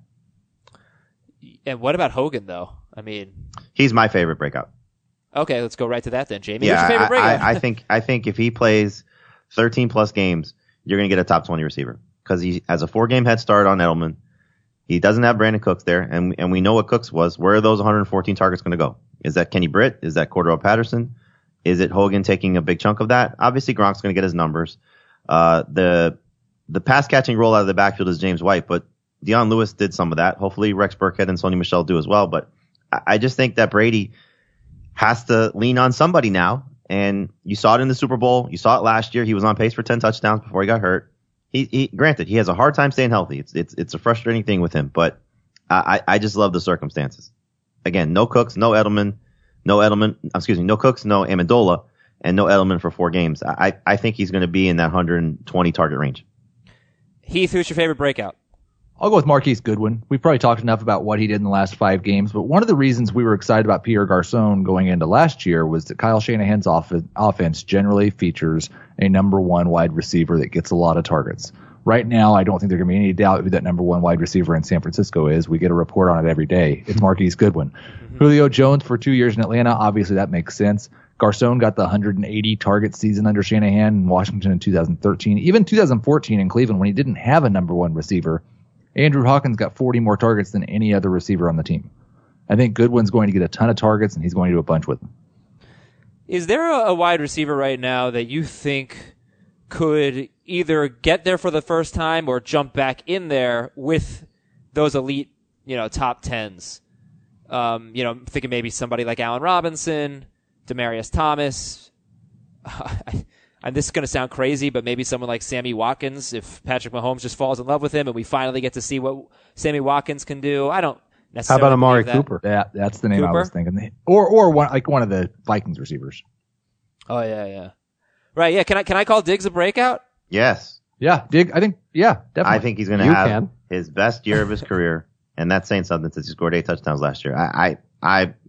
And what about Hogan, though? I mean, he's my favorite breakout. Okay, let's go right to that then, Jamie. Yeah, Who's your favorite breakout? I, I think I think if he plays thirteen plus games, you're going to get a top twenty receiver because he has a four game head start on Edelman. He doesn't have Brandon Cooks there, and and we know what Cooks was. Where are those one hundred fourteen targets going to go? Is that Kenny Britt? Is that Cordero Patterson? Is it Hogan taking a big chunk of that? Obviously, Gronk's going to get his numbers. Uh, the the pass catching role out of the backfield is James White, but Deion Lewis did some of that. Hopefully, Rex Burkhead and Sony Michel do as well. But I, I just think that Brady has to lean on somebody now. And you saw it in the Super Bowl. You saw it last year. He was on pace for ten touchdowns before he got hurt. He, he granted, he has a hard time staying healthy. It's it's it's a frustrating thing with him. But I I just love the circumstances. Again, no Cooks, no Edelman, no Edelman. Excuse me, no Cooks, no Amendola, and no Edelman for four games. I I think he's going to be in that one hundred twenty target range. Heath, who's your favorite breakout? I'll go with Marquise Goodwin. We've probably talked enough about what he did in the last five games, but one of the reasons we were excited about Pierre Garçon going into last year was that Kyle Shanahan's off- offense generally features a number one wide receiver that gets a lot of targets. Right now, I don't think there can be any doubt who that number one wide receiver in San Francisco is. We get a report on it every day. It's Marquise Goodwin. Mm-hmm. Julio Jones for two years in Atlanta. Obviously, that makes sense. Garçon got the one hundred eighty target season under Shanahan in Washington in two thousand thirteen. Even two thousand fourteen in Cleveland when he didn't have a number one receiver. Andrew Hawkins got forty more targets than any other receiver on the team. I think Goodwin's going to get a ton of targets, and he's going to do a bunch with them. Is there a, a wide receiver right now that you think could either get there for the first time or jump back in there with those elite, you know, top tens? Um, you know, I'm thinking maybe somebody like Allen Robinson, Demaryius Thomas. I, And this is going to sound crazy, but maybe someone like Sammy Watkins, if Patrick Mahomes just falls in love with him and we finally get to see what Sammy Watkins can do. I don't How necessarily about Amari that. Cooper? Yeah, that's the name Cooper? I was thinking. Or or one like one of the Vikings receivers. Oh, yeah, yeah. Right, yeah. Can I can I call Diggs a breakout? Yes, Yeah, Dig. I think. Yeah, definitely. I think he's going to You have can. his best year of his career, and that's saying something since he scored eight touchdowns last year. I I I,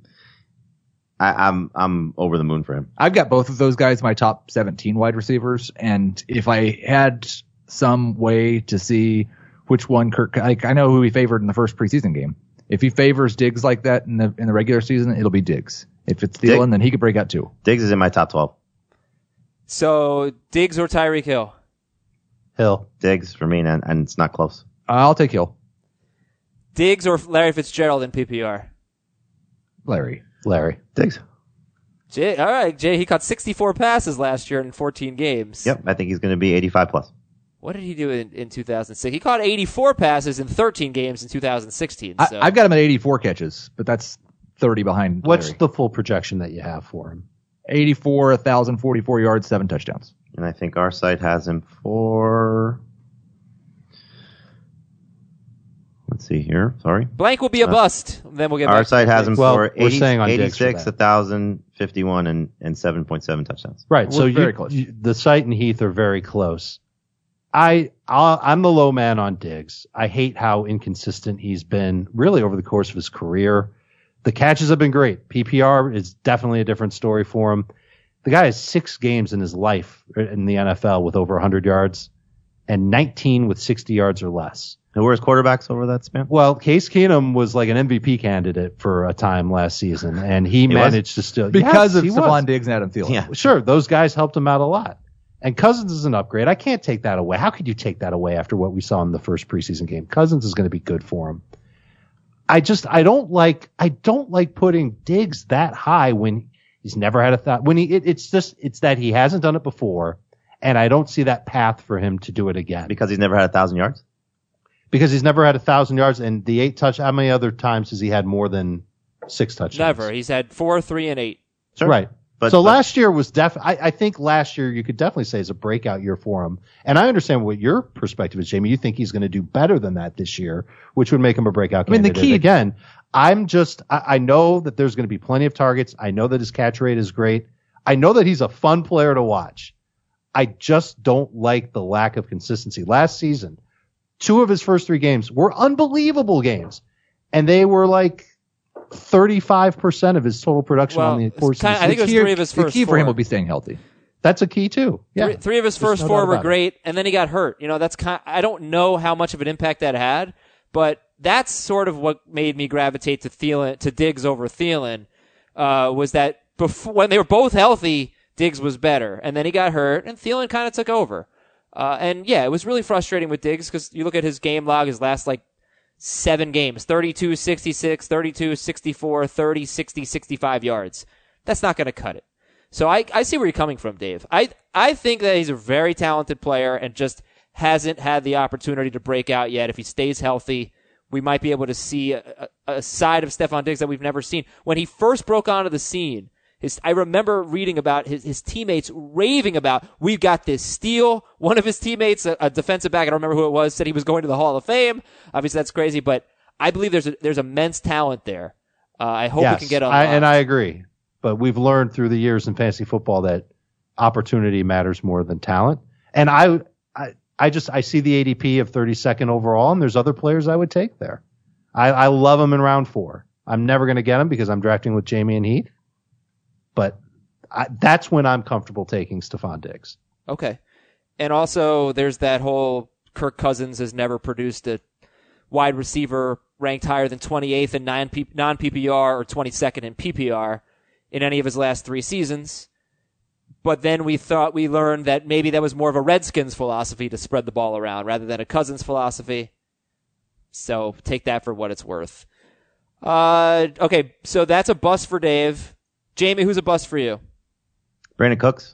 I I'm I'm over the moon for him. I've got both of those guys my top seventeen wide receivers, and if I had some way to see which one Kirk, like I know who he favored in the first preseason game. If he favors Diggs like that in the in the regular season, it'll be Diggs. If it's Thielen, Dig- then he could break out too. Diggs is in my top twelve. So Diggs or Tyreek Hill? Hill. Diggs for me, and, and it's not close. I'll take Hill. Diggs or Larry Fitzgerald in P P R? Larry. Larry. Diggs. Jay, all right, Jay. He caught sixty-four passes last year in fourteen games. Yep, I think he's going to be eighty-five plus. What did he do in, in two thousand six? He caught eighty-four passes in thirteen games in two thousand sixteen. So. I, I've got him at eighty-four catches, but that's thirty behind. What's Larry. the full projection that you have for him? eighty-four, one thousand forty-four yards, seven touchdowns. And I think our site has him for... Let's see here. Sorry. Blank will be a bust. Then we'll get Our back site to has him Diggs. Well, for we're eighty, saying on Diggs for eighty-six, that. one thousand fifty-one, and, and seven point seven touchdowns. Right. We're so you, very close. you- the site and Heath are very close. I I'll, I'm the low man on Diggs. I hate how inconsistent he's been really over the course of his career. The catches have been great. P P R is definitely a different story for him. The guy has six games in his life in the N F L with over one hundred yards and nineteen with sixty yards or less. Who were his quarterbacks over that span? Well, Case Keenum was like an M V P candidate for a time last season, and he, was? managed to still Because yes, of he Stephon was. Diggs and Adam Thielen. Yeah. Sure, those guys helped him out a lot. And Cousins is an upgrade. I can't take that away. How could you take that away after what we saw in the first preseason game? Cousins is going to be good for him. I just I don't like I don't like putting Diggs that high when he's never had a thought. When he it, it's just it's that he hasn't done it before, and I don't see that path for him to do it again Because he's never had a thousand yards? because he's never had a thousand yards and the eight touch. How many other times has he had more than six touchdowns? Never. He's had four, three, and eight. Sure. Right. But, so but- last year was def. I, I think last year you could definitely say is a breakout year for him. And I understand what your perspective is, Jamie. You think he's going to do better than that this year, which would make him a breakout I mean, the candidate. key- Again, I'm just. I, I know that there's going to be plenty of targets. I know that his catch rate is great. I know that he's a fun player to watch. I just don't like the lack of consistency. Last season, two of his first three games were unbelievable games, and they were like thirty-five percent of his total production Well, on the it's course of kinda- the I think it was season. three of his The first key four. for him will be staying healthy. That's a key too. Yeah. Three, three of his There's first no four doubt were about it. great, and then he got hurt. You know, that's kind. I don't know how much of an impact that had, but that's sort of what made me gravitate to Thielen, to Diggs over Thielen, uh, was that before when they were both healthy, Diggs was better, and then he got hurt, and Thielen kind of took over. Uh, and yeah, it was really frustrating with Diggs because you look at his game log, his last like seven games, thirty-two, sixty-six, thirty-two, sixty-four, thirty, sixty, sixty-five yards. That's not going to cut it. So I, I see where you're coming from, Dave. I, I think that he's a very talented player and just hasn't had the opportunity to break out yet. If he stays healthy, we might be able to see a, a, a side of Stephon Diggs that we've never seen. When he first broke onto the scene, his, I remember reading about his, his teammates raving about, we've got this steal. One of his teammates, a, a defensive back, I don't remember who it was, said he was going to the Hall of Fame. Obviously that's crazy, but I believe there's a, there's immense talent there. Uh, I hope Yes, we can get on. I, and I agree. But we've learned through the years in fantasy football that opportunity matters more than talent. And I, I, I just I see the A D P of thirty-second overall, and there's other players I would take there. I, I love him in round four. I'm never going to get him because I'm drafting with Jamie and Heath. But I, that's when I'm comfortable taking Stephon Diggs. Okay. And also, there's that whole Kirk Cousins has never produced a wide receiver ranked higher than twenty-eighth in non-P P R or twenty-second in P P R in any of his last three seasons. But then we thought we learned that maybe that was more of a Redskins philosophy to spread the ball around rather than a Cousins philosophy. So take that for what it's worth. Uh, okay, so that's a bust for Dave. Jamie, who's a bust for you? Brandon Cooks.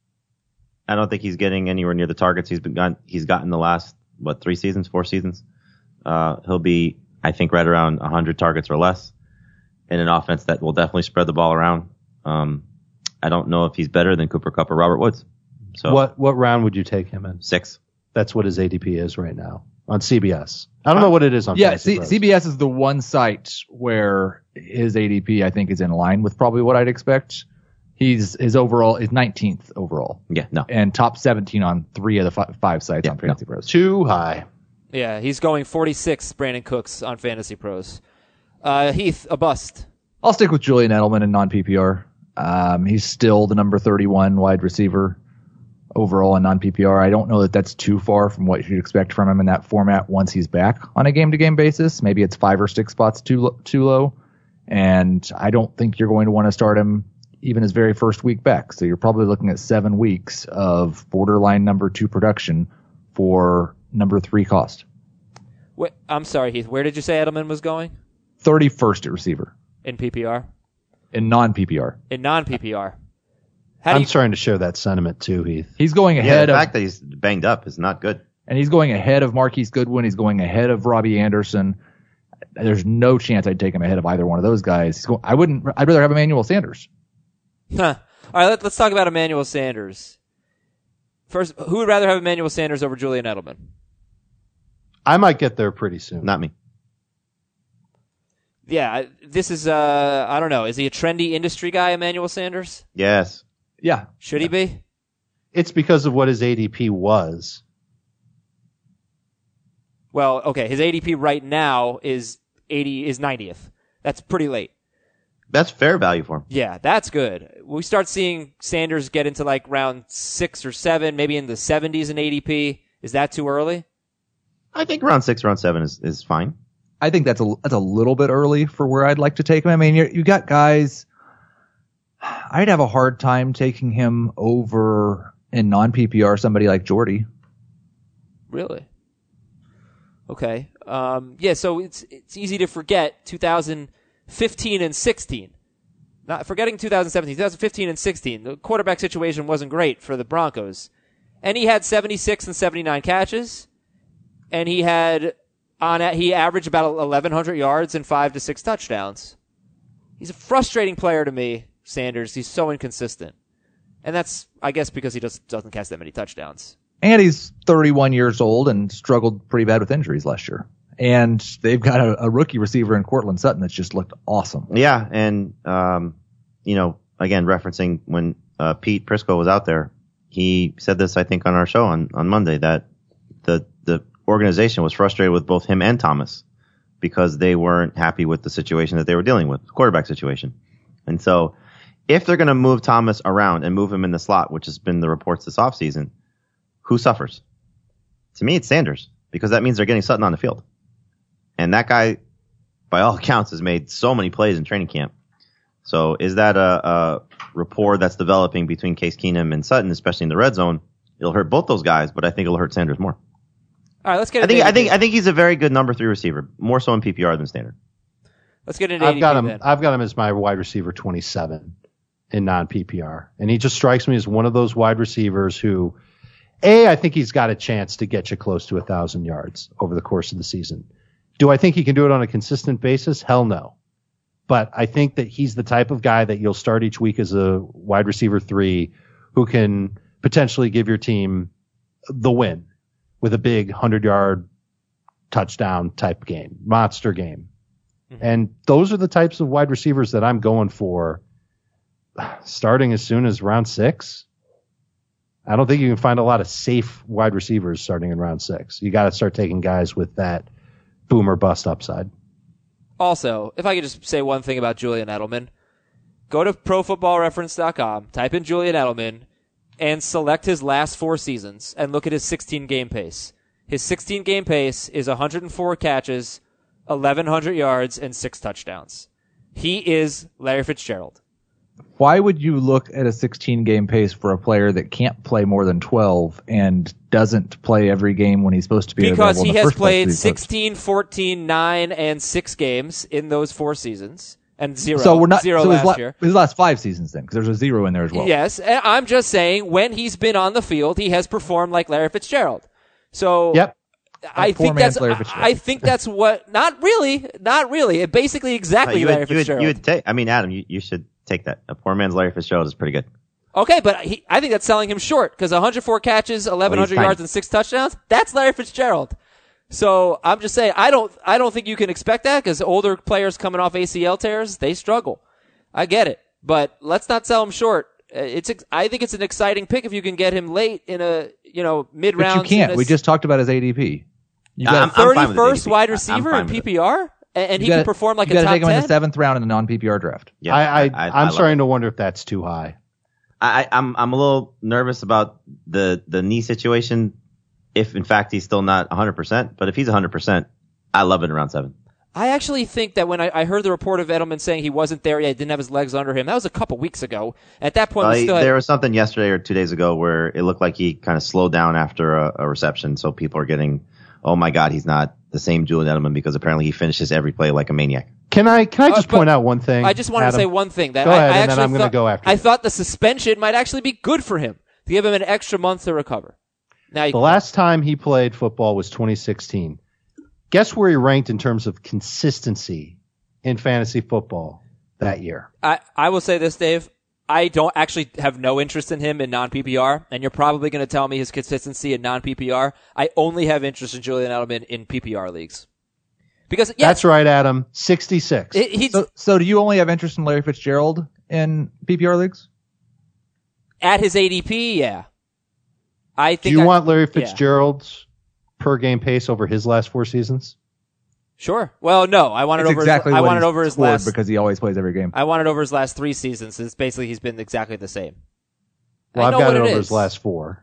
I don't think he's getting anywhere near the targets he's been got, he's gotten the last, what, three seasons, four seasons. Uh, he'll be, I think, right around one hundred targets or less in an offense that will definitely spread the ball around. Um, I don't know if he's better than Cooper Kupp or Robert Woods. So What what round would you take him in? six. That's what his A D P is right now on C B S. I don't know what it is on Yeah, Fantasy C- Pros. CBS is the one site where his A D P I think is in line with probably what I'd expect. He's his overall is nineteenth overall Yeah, no. and top seventeen on three of the fi- five sites Yeah, on Fantasy Pros. Too high. Yeah, he's going forty-six, Brandon Cooks, on Fantasy Pros. Uh, Heath, a bust. I'll stick with Julian Edelman in non-P P R. Um, he's still the number thirty-one wide receiver overall in non-P P R. I don't know that that's too far from what you'd expect from him in that format once he's back on a game-to-game basis. Maybe it's five or six spots too lo- too low, and I don't think you're going to want to start him even his very first week back. So you're probably looking at seven weeks of borderline number two production for number three cost. Wait, I'm sorry, Heath. Where did you say Edelman was going? thirty-first at receiver In P P R? in non-P P R. In non-P P R? How do I'm you, starting to share that sentiment too, Heath. He's going Yeah, ahead the of, fact that he's banged up is not good. and he's going ahead of Marquise Goodwin. He's going ahead of Robbie Anderson. There's no chance I'd take him ahead of either one of those guys. He's going, I wouldn't. I'd rather have Emmanuel Sanders. Huh. All right, let, let's talk about Emmanuel Sanders. First, who would rather have Emmanuel Sanders over Julian Edelman? I might get there pretty soon. Not me. Yeah, this is, uh, I don't know. Is he a trendy industry guy, Emmanuel Sanders? Yes. Yeah. Should he be? It's because of what his A D P was. Well, okay, his A D P right now is eighty, is ninetieth. That's pretty late. That's fair value for him. Yeah, that's good. We start seeing Sanders get into like round six or seven, maybe in the seventies in A D P. Is that too early? I think round six, round seven is, is fine. I think that's a that's a little bit early for where I'd like to take him. I mean, you you got guys. I'd have a hard time taking him over in non-P P R somebody like Jordy. Really? Okay. Um, yeah, so it's it's easy to forget two thousand fifteen and sixteen. Not forgetting two thousand seventeen, two thousand fifteen and sixteen. The quarterback situation wasn't great for the Broncos. And he had seventy-six and seventy-nine catches. And he had on he averaged about eleven hundred yards and five to six touchdowns. He's a frustrating player to me, Sanders. He's so inconsistent. And that's, I guess, because he just doesn't catch that many touchdowns. And he's thirty-one years old and struggled pretty bad with injuries last year. And they've got a, a rookie receiver in Cortland Sutton that's just looked awesome. Yeah, and um, you know, again, referencing when uh, Pete Prisco was out there, he said this, I think, on our show on, on Monday, that the the organization was frustrated with both him and Thomas because they weren't happy with the situation that they were dealing with, the quarterback situation. And so if they're going to move Thomas around and move him in the slot, which has been the reports this offseason, who suffers? To me, it's Sanders, because that means they're getting Sutton on the field. And that guy, by all accounts, has made so many plays in training camp. So is that a, a rapport that's developing between Case Keenum and Sutton, especially in the red zone? It'll hurt both those guys, but I think it'll hurt Sanders more. All right, let's get I think into I think I think he's a very good number three receiver, more so in P P R than standard. Let's get into I've got A D P him. then. I've got him as my wide receiver twenty-seven in non-P P R, and he just strikes me as one of those wide receivers who, A, I think he's got a chance to get you close to a thousand yards over the course of the season. Do I think he can do it on a consistent basis? Hell no. But I think that he's the type of guy that you'll start each week as a wide receiver three who can potentially give your team the win with a big hundred-yard touchdown type game, monster game. Mm-hmm. And those are the types of wide receivers that I'm going for starting as soon as round six. I don't think you can find a lot of safe wide receivers starting in round six. You got to start taking guys with that boom or bust upside. Also, if I could just say one thing about Julian Edelman, go to pro football reference dot com, type in Julian Edelman, and select his last four seasons and look at his sixteen-game pace. His sixteen-game pace is one hundred four catches, eleven hundred yards, and six touchdowns. He is Larry Fitzgerald. Why would you look at a sixteen-game pace for a player that can't play more than twelve and doesn't play every game when he's supposed to be Because available he in the has first place? played sixteen, fourteen, nine, and six games in those four seasons. And zero. So we're not zero so last his, la- year. his last five seasons then, because there's a zero in there as well. Yes, and I'm just saying when he's been on the field, he has performed like Larry Fitzgerald. So Yep. I A poor think man's that's Larry I, Fitzgerald. I think that's what not really, not really. It basically exactly you Larry would, you would, Fitzgerald. you would take. I mean, Adam, you, you should take that. A poor man's Larry Fitzgerald is pretty good. Okay, but he, I think that's selling him short because one hundred four catches, eleven hundred Well, he's yards, tiny. and six touchdowns. That's Larry Fitzgerald. So I'm just saying, I don't, I don't think you can expect that because older players coming off A C L tears, they struggle. I get it, but let's not sell him short. Uh, It's, ex- I think it's an exciting pick if you can get him late in a, you know, mid But round. you can't. We just talked about his A D P. You I'm- got, I'm fine with thirty-first A D P. wide I'm receiver fine in with P it. P R, and, and you he gotta, can perform like you a gotta top take him in ten. the seventh round in the non-P P R draft. Yeah, I, I, I, I'm love starting it. to wonder if that's too high. I, I'm I'm a little nervous about the the knee situation. If in fact he's still not one hundred percent, but if he's one hundred percent, I love it around seven. I actually think that when I, I heard the report of Edelman saying he wasn't there yet, didn't have his legs under him, that was a couple weeks ago. At that point, Uh, we still had, there was something yesterday or two days ago where it looked like he kind of slowed down after a, a reception, so people are getting, oh my God, he's not the same Julian Edelman because apparently he finishes every play like a maniac. Can I can I just Uh, but point out one thing? I just wanted Adam? to say one thing. That Go I, ahead, I and then actually I'm gonna thought, go after I you. thought the suspension might actually be good for him to give him an extra month to recover. Now you The last time he played football was twenty sixteen. Guess where he ranked in terms of consistency in fantasy football that year? I, I will say this, Dave. I don't actually have no interest in him in non-P P R, and you're probably going to tell me his consistency in non-P P R. I only have interest in Julian Edelman in P P R leagues. Because, yes, That's right, Adam. sixty-six. it- he's So, so do you only have interest in Larry Fitzgerald in P P R leagues? at his A D P, yeah. I Do think you I- want Larry yeah. Fitzgerald's per game pace over his last four seasons? Sure. Well, no, I want it It's over. exactly his, I what want it he's over his scored last. because he always plays every game. I want it over his last three seasons. It's basically he's been exactly the same. Well, I I've know got what it over is. his last four.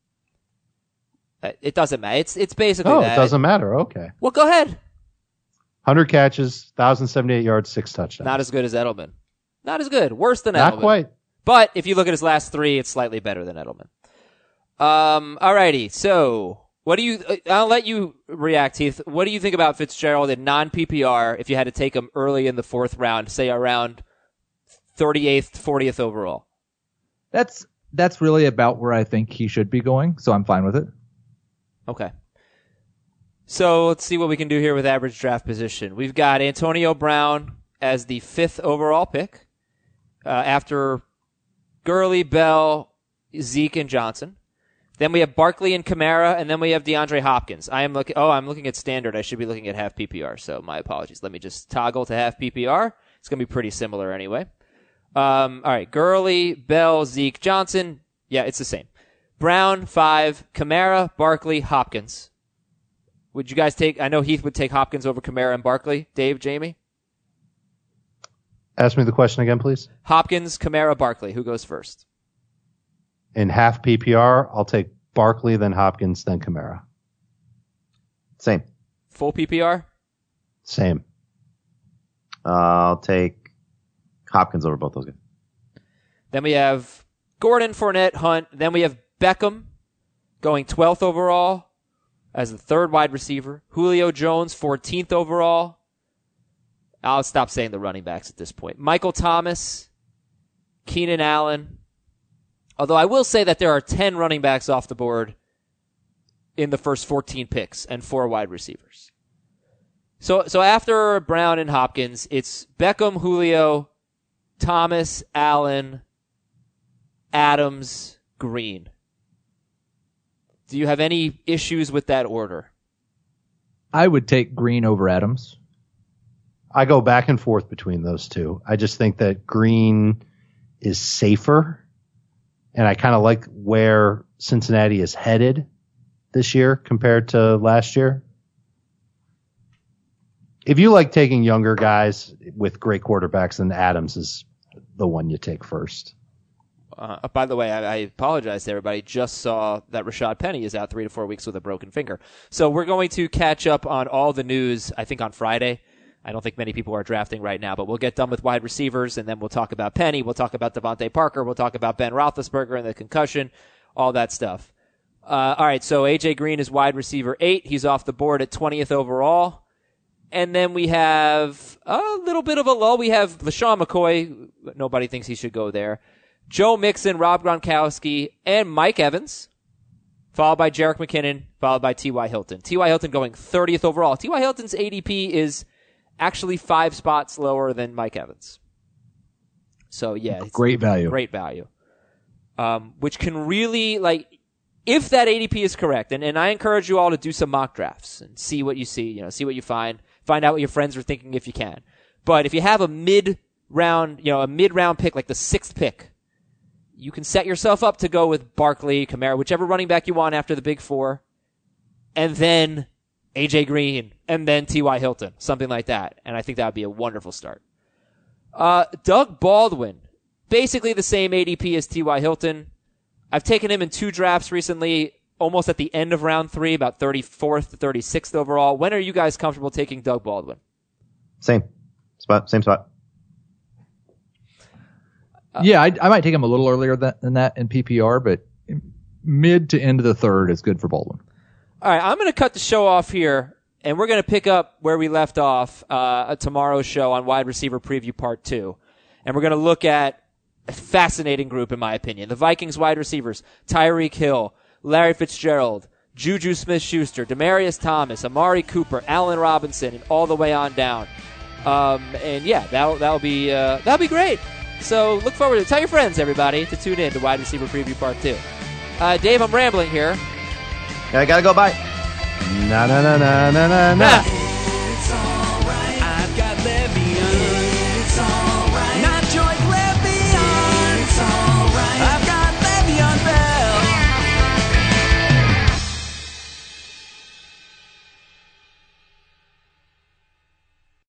Uh, It doesn't matter. It's it's basically Oh, that. it doesn't matter. Okay. Well, go ahead. one hundred catches, one thousand seventy-eight yards, six touchdowns. Not as good as Edelman. Not as good. Worse than Not Edelman. quite. But if you look at his last three, it's slightly better than Edelman. Um. Alrighty. So, what do you? uh, I'll let you react, Heath. What do you think about Fitzgerald in non-P P R? If you had to take him early in the fourth round, say around thirty-eighth, fortieth overall. That's that's really about where I think he should be going, so I'm fine with it. Okay. So let's see what we can do here with average draft position. We've got Antonio Brown as the fifth overall pick uh, after Gurley, Bell, Zeke, and Johnson. Then we have Barkley and Kamara, and then we have DeAndre Hopkins. I am looking. Oh, I'm looking at standard. I should be looking at half P P R. So my apologies. Let me just toggle to half P P R. It's going to be pretty similar anyway. Um, all right, Gurley, Bell, Zeke, Johnson. Yeah, it's the same. Brown, five. Kamara, Barkley, Hopkins. Would you guys take, I know Heath would take Hopkins over Kamara and Barkley. Dave, Jamie? Ask me the question again, please. Hopkins, Kamara, Barkley. Who goes first? In half P P R, I'll take Barkley, then Hopkins, then Kamara. Same. Full P P R? Same. Uh, I'll take Hopkins over both those guys. Then we have Gordon, Fournette, Hunt. Then we have Beckham going twelfth overall as the third wide receiver. Julio Jones, fourteenth overall. I'll stop saying the running backs at this point. Michael Thomas, Keenan Allen. Although I will say that there are ten running backs off the board in the first fourteen picks and four wide receivers. So, so after Brown and Hopkins, it's Beckham, Julio, Thomas, Allen, Adams, Green. Do you have any issues with that order? I would take Green over Adams. I go back and forth between those two. I just think that Green is safer, and I kind of like where Cincinnati is headed this year compared to last year. If you like taking younger guys with great quarterbacks, then Adams is the one you take first. Uh, by the way, I, I apologize to everybody. Just saw that Rashad Penny is out three to four weeks with a broken finger. So we're going to catch up on all the news, I think, on Friday. I don't think many people are drafting right now, but we'll get done with wide receivers, and then we'll talk about Penny. We'll talk about Devontae Parker. We'll talk about Ben Roethlisberger and the concussion, all that stuff. Uh, all right, so A J Green is wide receiver eight. He's off the board at twentieth overall. And then we have a little bit of a lull. We have LaShawn McCoy. Nobody thinks he should go there. Joe Mixon, Rob Gronkowski, and Mike Evans, followed by Jerick McKinnon, followed by T Y. Hilton. T Y. Hilton going thirtieth overall. T Y. Hilton's A D P is actually five spots lower than Mike Evans. So, yeah. It's Great value. Great value. Um, which can really, like, if that A D P is correct, and, and I encourage you all to do some mock drafts and see what you see, you know, see what you find, find out what your friends are thinking if you can. But if you have a mid-round, you know, a mid-round pick, like the sixth pick, you can set yourself up to go with Barkley, Kamara, whichever running back you want after the big four, and then A J Green, and then T Y. Hilton, something like that. And I think that would be a wonderful start. Uh, Doug Baldwin, basically the same A D P as T Y. Hilton. I've taken him in two drafts recently, almost at the end of round three, about thirty-fourth to thirty-sixth overall. When are you guys comfortable taking Doug Baldwin? Same spot, same spot. Yeah, I, I might take him a little earlier than, than that in P P R, but mid to end of the third is good for Baldwin. All right, I'm going to cut the show off here and we're going to pick up where we left off uh, at tomorrow's show on Wide Receiver Preview Part two. And we're going to look at a fascinating group, in my opinion. The Vikings wide receivers, Tyreek Hill, Larry Fitzgerald, Juju Smith-Schuster, Demaryius Thomas, Amari Cooper, Allen Robinson, and all the way on down. Um, and yeah, that'll, that'll be, uh, that'll be great. So look forward to it. Tell your friends, everybody, to tune in to Wide Receiver Preview Part two. Uh, Dave, I'm rambling here. I gotta go. Bye. Na na na na na na na.